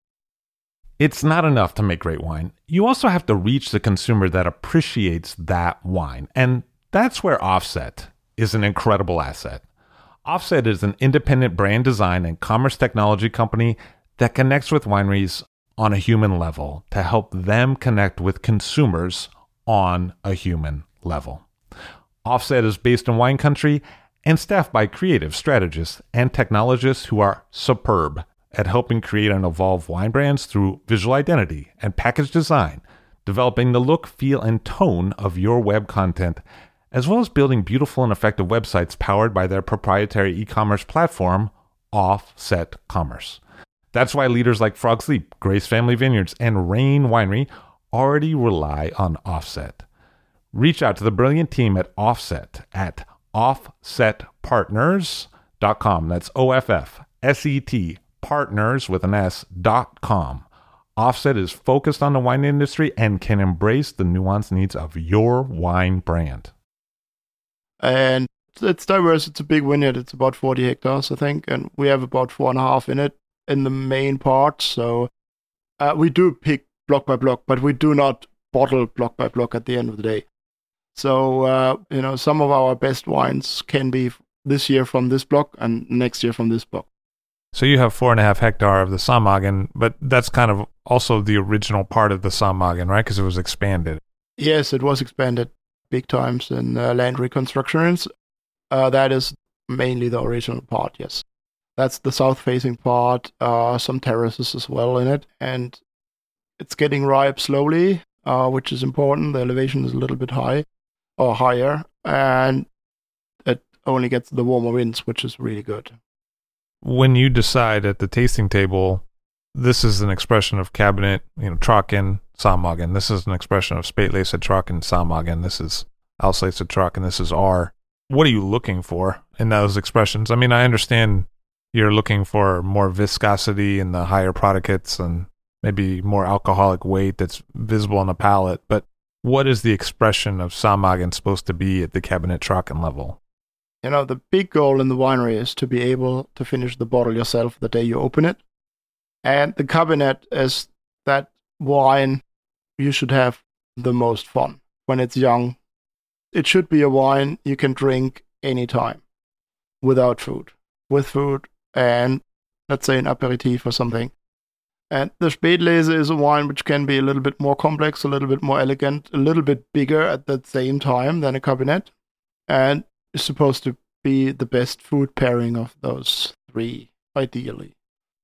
It's not enough to make great wine. You also have to reach the consumer that appreciates that wine, and that's where Offset is an incredible asset. Offset is an independent brand design and commerce technology company that connects with wineries on a human level to help them connect with consumers on a human level. Offset is based in wine country and staffed by creative strategists and technologists who are superb at helping create and evolve wine brands through visual identity and package design, developing the look, feel, and tone of your web content, as well as building beautiful and effective websites powered by their proprietary e-commerce platform, Offset Commerce. That's why leaders like Frog Sleep, Grace Family Vineyards, and Rain Winery already rely on Offset. Reach out to the brilliant team at Offset at offset partners dot com. That's O F F S E T, partners with an S, dot com. Offset is focused on the wine industry and can embrace the nuanced needs of your wine brand. And it's diverse. It's a big vineyard. It's about forty hectares, I think. And we have about four and a half in it in the main part. So uh, we do pick block by block, but we do not bottle block by block at the end of the day. So, uh, you know, some of our best wines can be this year from this block and next year from this block. So you have four and a half hectare of the Sammagen, but that's kind of also the original part of the Sammagen, right? Because it was expanded. Yes, it was expanded big times in uh, land reconstructions. Uh, that is mainly the original part, yes. That's the south-facing part, uh, some terraces as well in it, and it's getting ripe slowly, uh, which is important. The elevation is a little bit high, or higher, and it only gets the warmer winds, which is really good. When you decide at the tasting table, this is an expression of Cabernet, you know, Trocken, Sammagen. This is an expression of Spätlese, Trocken, Sammagen. This is Auslese, Trocken. This is R. What are you looking for in those expressions? I mean, I understand you're looking for more viscosity in the higher predicates and maybe more alcoholic weight that's visible on the palate, but what is the expression of Sammagen supposed to be at the Cabernet Trocken level? You know, the big goal in the winery is to be able to finish the bottle yourself the day you open it. And the Cabernet is that wine you should have the most fun when it's young. It should be a wine you can drink anytime without food, with food, and let's say an aperitif or something. And the Spätlese is a wine which can be a little bit more complex, a little bit more elegant, a little bit bigger at the same time than a Cabernet, and is supposed to be the best food pairing of those three, ideally.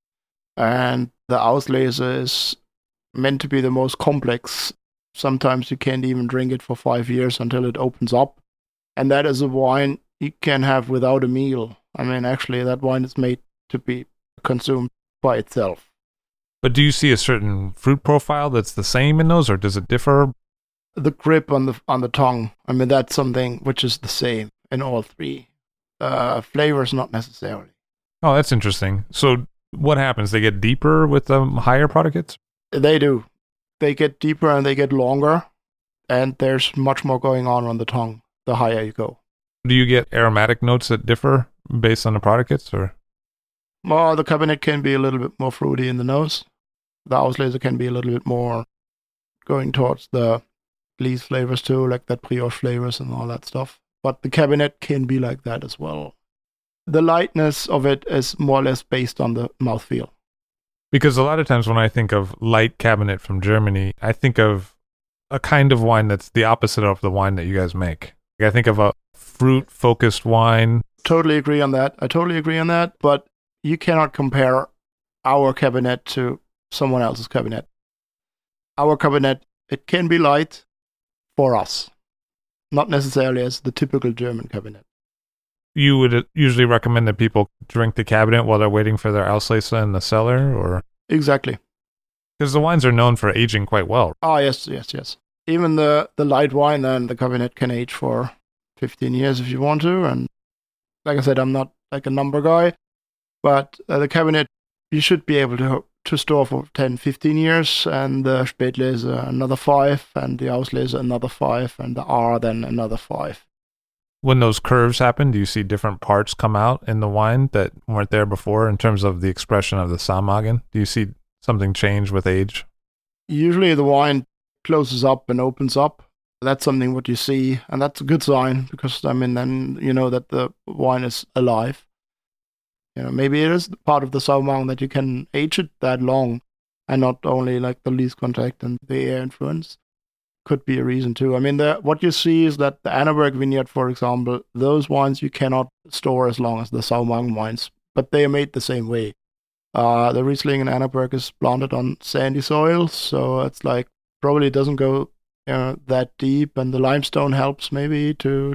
And the Auslese is meant to be the most complex. Sometimes you can't even drink it for five years until it opens up. And that is a wine you can have without a meal. I mean, actually, that wine is made to be consumed by itself. But do you see a certain fruit profile that's the same in those, or does it differ? The grip on the on the tongue, I mean, that's something which is the same in all three. Uh, flavors, not necessarily. Oh, that's interesting. So what happens? They get deeper with the higher predicates? They do. They get deeper and they get longer, and there's much more going on on the tongue the higher you go. Do you get aromatic notes that differ based on the predicates, or? Well, the Cabernet can be a little bit more fruity in the nose. The Auslese can be a little bit more going towards the leaf flavors too, like that brioche flavors and all that stuff. But the Cabernet can be like that as well. The lightness of it is more or less based on the mouthfeel. Because a lot of times when I think of light Cabernet from Germany, I think of a kind of wine that's the opposite of the wine that you guys make. I think of a fruit-focused wine. Totally agree on that. I totally agree on that. But you cannot compare our Cabernet to someone else's Cabernet. Our Cabernet, it can be light for us, not necessarily as the typical German Cabernet. You would usually recommend that people drink the Cabernet while they're waiting for their Auslese in the cellar, or? Exactly. Because the wines are known for aging quite well. Oh, yes, yes, yes. Even the, the light wine, then the Cabernet can age for fifteen years if you want to. And like I said, I'm not like a number guy, but uh, the Cabernet, you should be able to to store for ten, fifteen years, and the Spätlese another five, and the Auslese another five, and the R then another five. When those curves happen, do you see different parts come out in the wine that weren't there before in terms of the expression of the Sammagen? Do you see something change with age? Usually the wine closes up and opens up. That's something what you see, and that's a good sign, because, I mean, then you know that the wine is alive. You know, maybe it is part of the Saumang that you can age it that long, and not only like the least contact and the air influence. Could be a reason too. I mean, the, what you see is that the Annaberg vineyard, for example, those wines you cannot store as long as the Saumang wines, but they are made the same way. Uh, the Riesling in Annaberg is planted on sandy soil, so it's like probably doesn't go you know, that deep, and the limestone helps maybe to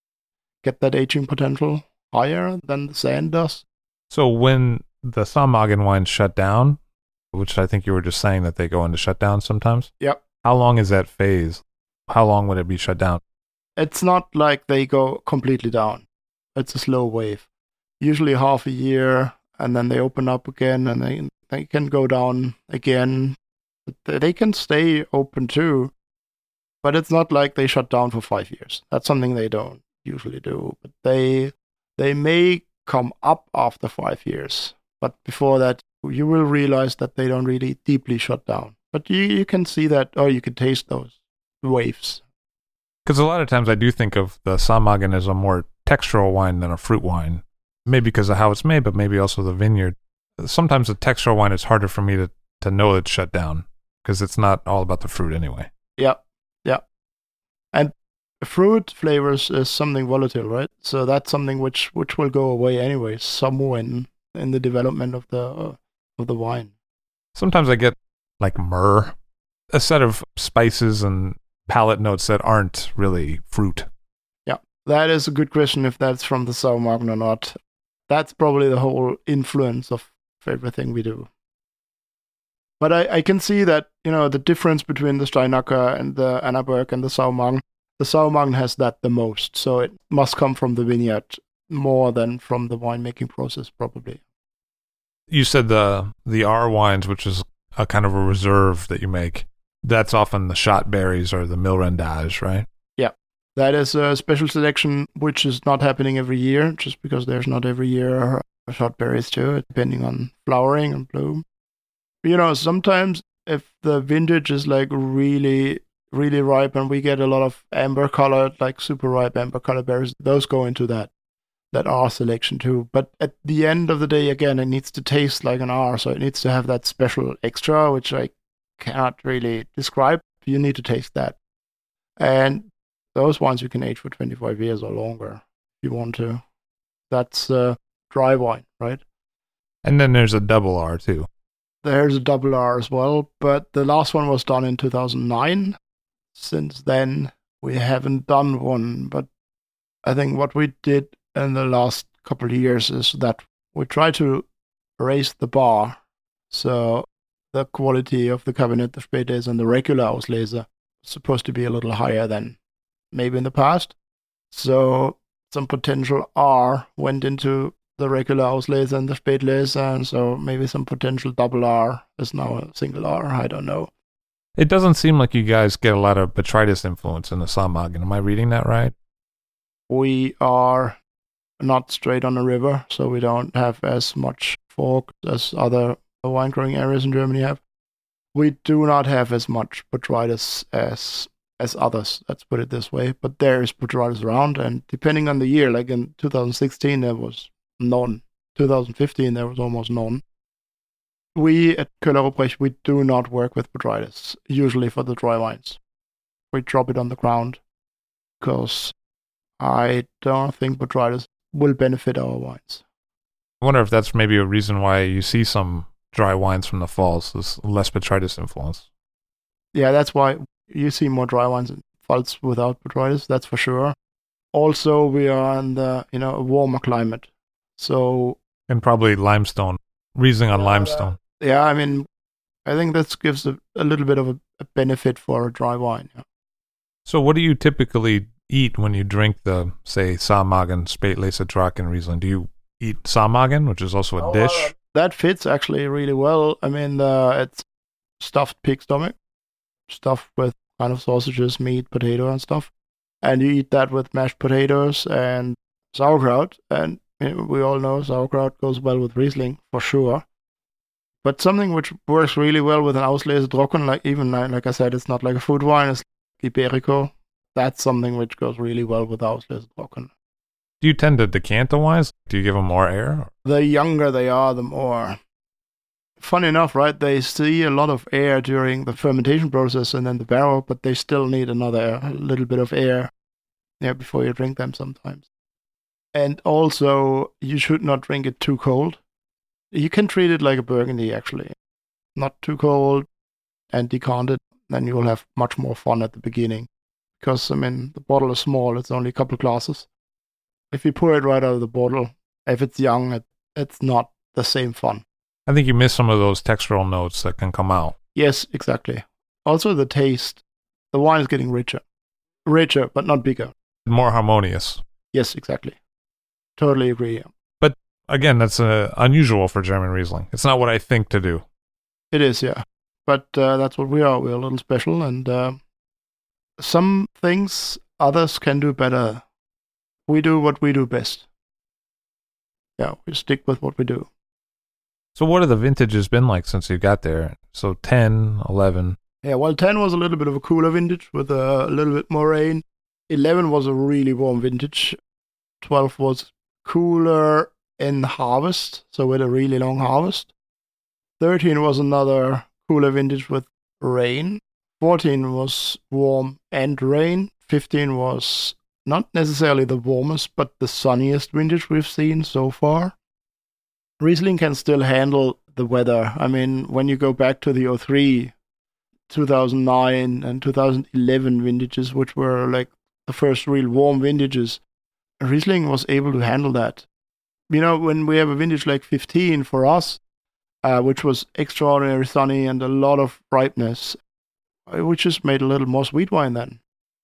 get that aging potential higher than the sand does. So when the Sammagen wines shut down, which I think you were just saying that they go into shutdown sometimes. Yep. How long is that phase? How long would it be shut down? It's not like they go completely down. It's a slow wave. Usually half a year, and then they open up again, and they, they can go down again. They can stay open too, but it's not like they shut down for five years. That's something they don't usually do. But they they may come up after five years. But before that, you will realize that they don't really deeply shut down. But you, you can see that, or you can taste those waves. Because a lot of times I do think of the Sammagen as a more textural wine than a fruit wine. Maybe because of how it's made, but maybe also the vineyard. Sometimes a textural wine is harder for me to, to know it's shut down, because it's not all about the fruit anyway. Yeah, yeah. And fruit flavors is something volatile, right? So that's something which, which will go away anyway, somewhere in, in the development of the uh, of the wine. Sometimes I get like myrrh, a set of spices and palate notes that aren't really fruit. Yeah, that is a good question if that's from the Sauermarken or not. That's probably the whole influence of everything we do. But I, I can see that, you know, the difference between the Steinacker and the Annaberg and the Sauermarken, the Sauermarken has that the most, so it must come from the vineyard more than from the winemaking process, probably. You said the the R wines, which is a kind of a reserve that you make. That's often the shot berries or the Milrendage, right? Yeah, that is a special selection which is not happening every year, just because there's not every year shot berries too, depending on flowering and bloom. You know, sometimes if the vintage is like really, really ripe and we get a lot of amber colored, like super ripe amber colored berries, those go into that. That R selection too. But at the end of the day, again, it needs to taste like an R, so it needs to have that special extra, which I cannot really describe. You need to taste that. And those ones you can age for twenty-five years or longer if you want to. That's uh, dry wine, right? And then there's a double R too. There's a double R as well, but the last one was done in two thousand nine. Since then, we haven't done one, but I think what we did in the last couple of years is that we try to raise the bar. So the quality of the Cabernet, the Spätlese, and the regular Auslese is supposed to be a little higher than maybe in the past. So some potential R went into the regular Auslese and the Spätlese, and so maybe some potential double R is now a single R. I don't know. It doesn't seem like you guys get a lot of botrytis influence in the Sammagen. Am I reading that right? We are not straight on a river, so we don't have as much Fork, as other wine growing areas in Germany have. We do not have as much botrytis as as others, let's put it this way. But there is botrytis around, and depending on the year, like in two thousand sixteen, there was none. two thousand fifteen, there was almost none. We at Köhler Rupprecht, we do not work with botrytis, usually for the dry wines. We drop it on the ground, because I don't think botrytis will benefit our wines. I wonder if that's maybe a reason why you see some dry wines from the falls, this less botrytis influence. Yeah, that's why you see more dry wines in falls without botrytis, that's for sure. Also, we are in the, you know, a warmer climate. So And probably limestone, Riesling on Yeah, limestone. yeah, I mean, I think that gives a, a little bit of a, a benefit for a dry wine. Yeah. So what do you typically eat when you drink the, say, Saarmagen, Spätlese Drachen Riesling? Do you eat Saarmagen, which is also a Oh, dish? uh, that fits actually really well. I mean, uh, it's stuffed pig stomach, stuffed with kind of sausages, meat, potato, and stuff. And you eat that with mashed potatoes and sauerkraut. And you know, we all know sauerkraut goes well with Riesling for sure. But something which works really well with an Auslese Trocken, like even like, like I said, it's not like a food wine, it's Iberico. That's something which goes really well with Auslese Trocken. Do you tend to decant the wines? Do you give them more air? The younger they are, the more. Funny enough, right? They see a lot of air during the fermentation process and then the barrel, but they still need another a little bit of air, yeah, before you drink them sometimes. And also, you should not drink it too cold. You can treat it like a Burgundy, actually. Not too cold and decant it, then you will have much more fun at the beginning. Because, I mean, the bottle is small, it's only a couple glasses. If you pour it right out of the bottle, if it's young, it, it's not the same fun. I think you miss some of those textural notes that can come out. Yes, exactly. Also the taste. The wine is getting richer. Richer, but not bigger. More harmonious. Yes, exactly. Totally agree. But again, that's uh, unusual for German Riesling. It's not what I think to do. It is, yeah. But uh, that's what we are. We're a little special, and uh, some things others can do better. We do what we do best. Yeah, we stick with what we do. So what have the vintages been like since you got there? So ten, eleven. Yeah, well, ten was a little bit of a cooler vintage with a little bit more rain. eleven was a really warm vintage. twelve was cooler in harvest, so with a really long harvest. thirteen was another cooler vintage with rain. fourteen was warm and rain. fifteen was not necessarily the warmest, but the sunniest vintage we've seen so far. Riesling can still handle the weather. I mean, when you go back to the oh three, two thousand nine, and two thousand eleven vintages, which were like the first real warm vintages, Riesling was able to handle that. You know, when we have a vintage like fifteen for us, uh, which was extraordinary sunny and a lot of ripeness, we just made a little more sweet wine then.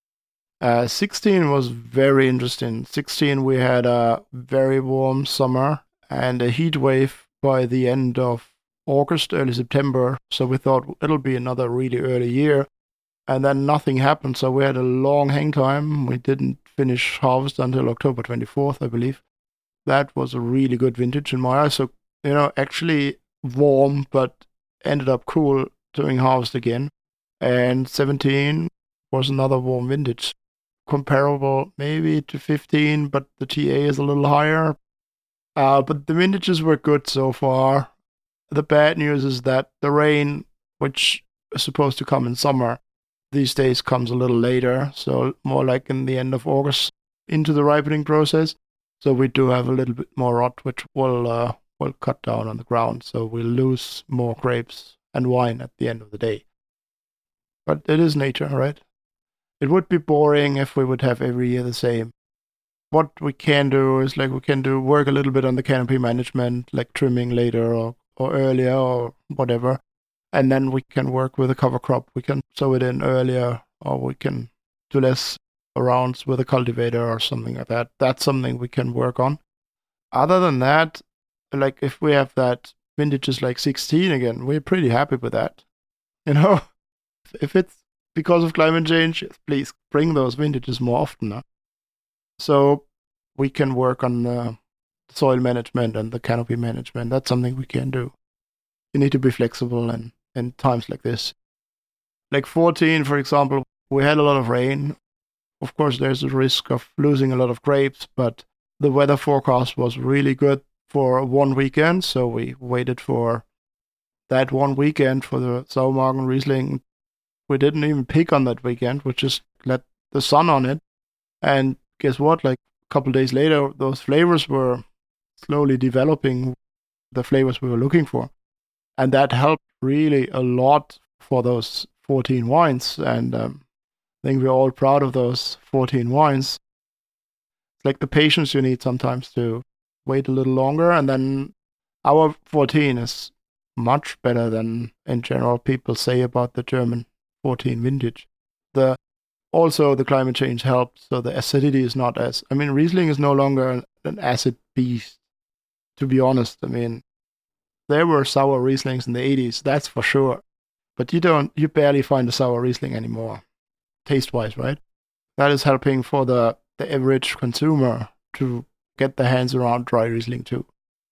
Uh, sixteen was very interesting. sixteen, we had a very warm summer and a heat wave by the end of August, early September. So we thought it'll be another really early year. And then nothing happened. So we had a long hang time. We didn't finish harvest until October twenty-fourth, I believe. That was a really good vintage in my eyes. So, you know, actually warm, but ended up cool during harvest again. And seventeen was another warm vintage. Comparable maybe to fifteen, but the T A is a little higher. Uh, but the vintages were good so far. The bad news is that the rain, which is supposed to come in summer, these days comes a little later, so more like in the end of August into the ripening process. So we do have a little bit more rot, which will uh, will cut down on the ground. So we'll lose more grapes and wine at the end of the day. But it is nature, right? It would be boring if we would have every year the same. What we can do is like we can do work a little bit on the canopy management, like trimming later or, or earlier or whatever. And then we can work with a cover crop. We can sow it in earlier, or we can do less rounds with a cultivator or something like that. That's something we can work on. Other than that, like if we have that vintages like sixteen again, we're pretty happy with that. You know, if it's because of climate change, please bring those vintages more often. Huh? So we can work on uh, soil management and the canopy management. That's something we can do. You need to be flexible in, in times like this. Like fourteen, for example, we had a lot of rain. Of course, there's a risk of losing a lot of grapes, but the weather forecast was really good for one weekend, so we waited for that one weekend for the Sauermagen Riesling. We didn't even pick on that weekend, we just let the sun on it. And guess what? Like a couple of days later, those flavors were slowly developing, the flavors we were looking for. And that helped really a lot for those fourteen wines. And um, I think we're all proud of those fourteen wines. It's like the patience you need sometimes to wait a little longer. And then our fourteen is much better than in general people say about the German fourteen vintage. The Also, the climate change helped, so the acidity is not as... I mean, Riesling is no longer an, an acid beast, to be honest. I mean, there were sour Rieslings in the eighties, that's for sure. But you don't, you barely find a sour Riesling anymore, taste-wise, right? That is helping for the, the average consumer to get their hands around dry Riesling too.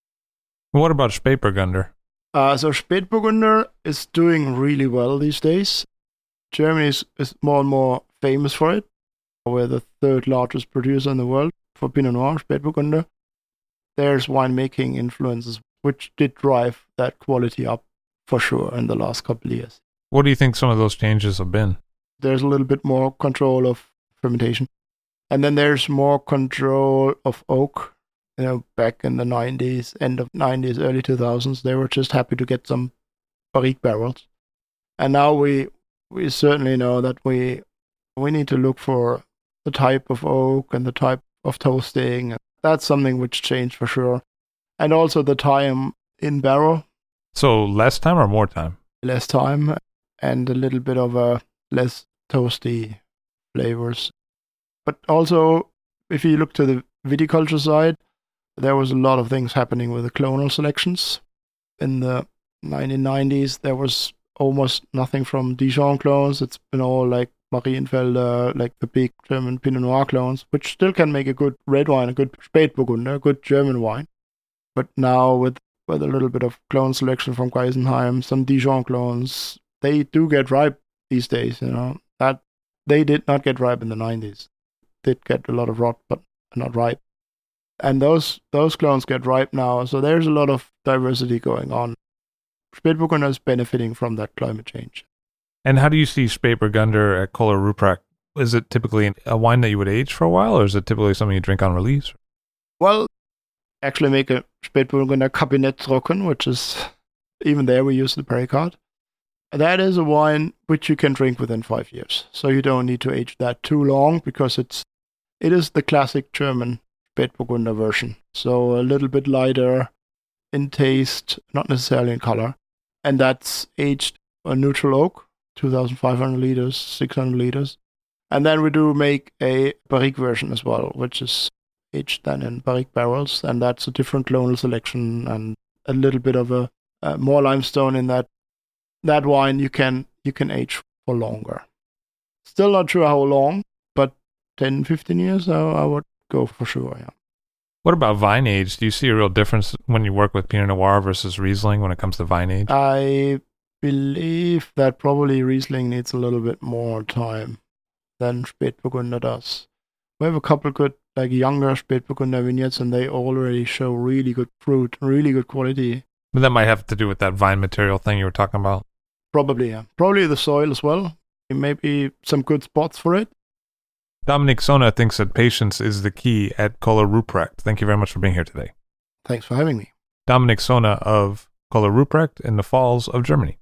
What about Spätburgunder? Uh, so Spätburgunder is doing really well these days. Germany is, is more and more famous for it. We're the third largest producer in the world for Pinot Noir, Spätburgunder. There's winemaking influences which did drive that quality up for sure in the last couple of years. What do you think some of those changes have been? There's a little bit more control of fermentation. And then there's more control of oak. You know, back in the nineties, end of nineties, early two thousands, they were just happy to get some barrique barrels. And now we we certainly know that we we need to look for the type of oak and the type of toasting. That's something which changed for sure. And also the time in barrel. So less time or more time? Less time and a little bit of a less toasty flavors. But also, if you look to the viticulture side, there was a lot of things happening with the clonal selections. In the nineteen nineties, there was almost nothing from Dijon clones. It's been all like Marienfelder, like the big German Pinot Noir clones, which still can make a good red wine, a good Spätburgunder, a good German wine. But now with, with a little bit of clone selection from Geisenheim, some Dijon clones, they do get ripe these days, you know. That they did not get ripe in the nineties. Did get a lot of rot, but not ripe. And those those clones get ripe now, so there's a lot of diversity going on. Spätburgunder is benefiting from that climate change. And how do you see Spätburgunder at Kohler Ruprecht? Is it typically a wine that you would age for a while, or is it typically something you drink on release? Well, actually make a Spätburgunder Kabinettrocken, which is, even there we use the Péricard. That is a wine which you can drink within five years. So you don't need to age that too long, because it's it is the classic German Spätburgunder version. So a little bit lighter in taste, not necessarily in color. And that's aged on neutral oak, two thousand five hundred liters, six hundred liters. And then we do make a barrique version as well, which is aged then in barrique barrels. And that's a different clonal selection and a little bit of a uh, more limestone in that. That wine you can you can age for longer. Still not sure how long, but ten, fifteen years I, I would go for sure, yeah. What about vine age? Do you see a real difference when you work with Pinot Noir versus Riesling when it comes to vine age? I believe that probably Riesling needs a little bit more time than Spätburgunder does. We have a couple good, like younger Spätburgunder vignettes, and they already show really good fruit, really good quality. But that might have to do with that vine material thing you were talking about. Probably, yeah. Probably the soil as well. Maybe some good spots for it. Dominik Sona thinks that patience is the key at Kohler Ruprecht. Thank you very much for being here today. Thanks for having me. Dominik Sona of Kohler Ruprecht in the Falls of Germany.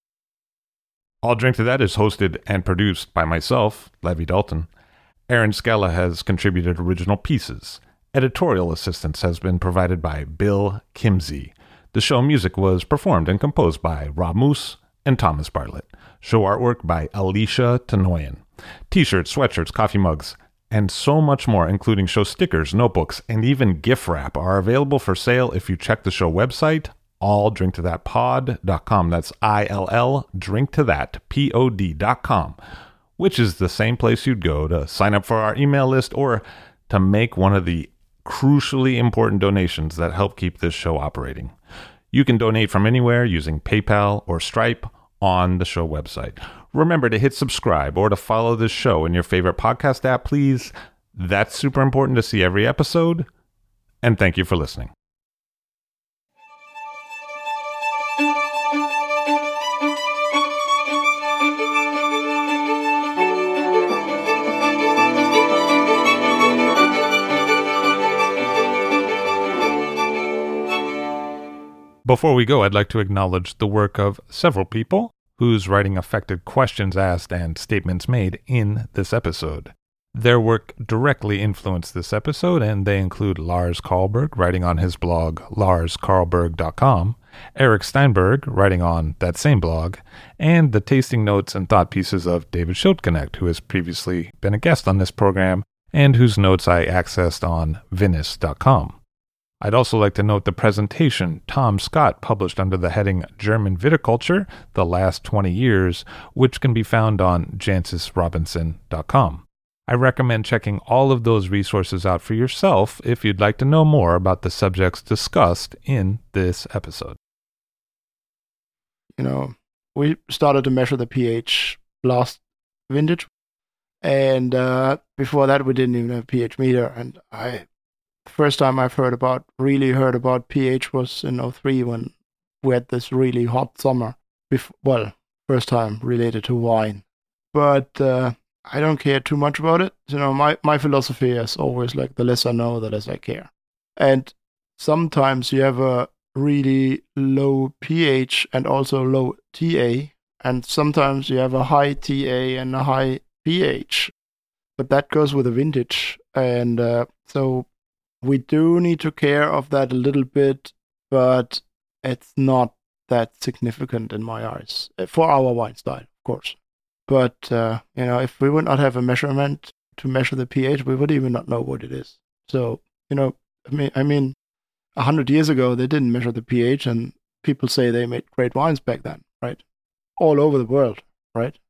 All Drink to That is hosted and produced by myself, Levi Dalton. Aaron Scala has contributed original pieces. Editorial assistance has been provided by Bill Kimsey. The show music was performed and composed by Rob Moose and Thomas Bartlett. Show artwork by Alicia Tenoyan. T-shirts, sweatshirts, coffee mugs, and so much more, including show stickers, notebooks, and even gift wrap, are available for sale if you check the show website, all drink to that pod dot com. That's I L L, drink to that, P O D dot com, which is the same place you'd go to sign up for our email list or to make one of the crucially important donations that help keep this show operating. You can donate from anywhere using PayPal or Stripe on the show website. Remember to hit subscribe or to follow this show in your favorite podcast app, please. That's super important to see every episode. And thank you for listening. Before we go, I'd like to acknowledge the work of several people whose writing affected questions asked and statements made in this episode. Their work directly influenced this episode, and they include Lars Karlberg, writing on his blog lars karlberg dot com, Eric Steinberg, writing on that same blog, and the tasting notes and thought pieces of David Schildknecht, who has previously been a guest on this program, and whose notes I accessed on vinous dot com. I'd also like to note the presentation Tom Scott published under the heading German Viticulture, The Last twenty years, which can be found on jancis robinson dot com. I recommend checking all of those resources out for yourself if you'd like to know more about the subjects discussed in this episode. You know, we started to measure the pH last vintage, and uh, before that we didn't even have a pH meter, and I... The first time I've heard about, really heard about pH was in oh three when we had this really hot summer. Bef- well, first time related to wine. But uh, I don't care too much about it. You know, my, my philosophy is always like the less I know, the less I care. And sometimes you have a really low pH and also low T A. And sometimes you have a high T A and a high pH. But that goes with a vintage. And uh, so... we do need to care of that a little bit, but it's not that significant in my eyes for our wine style, of course. But uh, you know, if we would not have a measurement to measure the pH, we would even not know what it is. So you know, I mean, I mean, a hundred years ago they didn't measure the pH, and people say they made great wines back then, right? All over the world, right?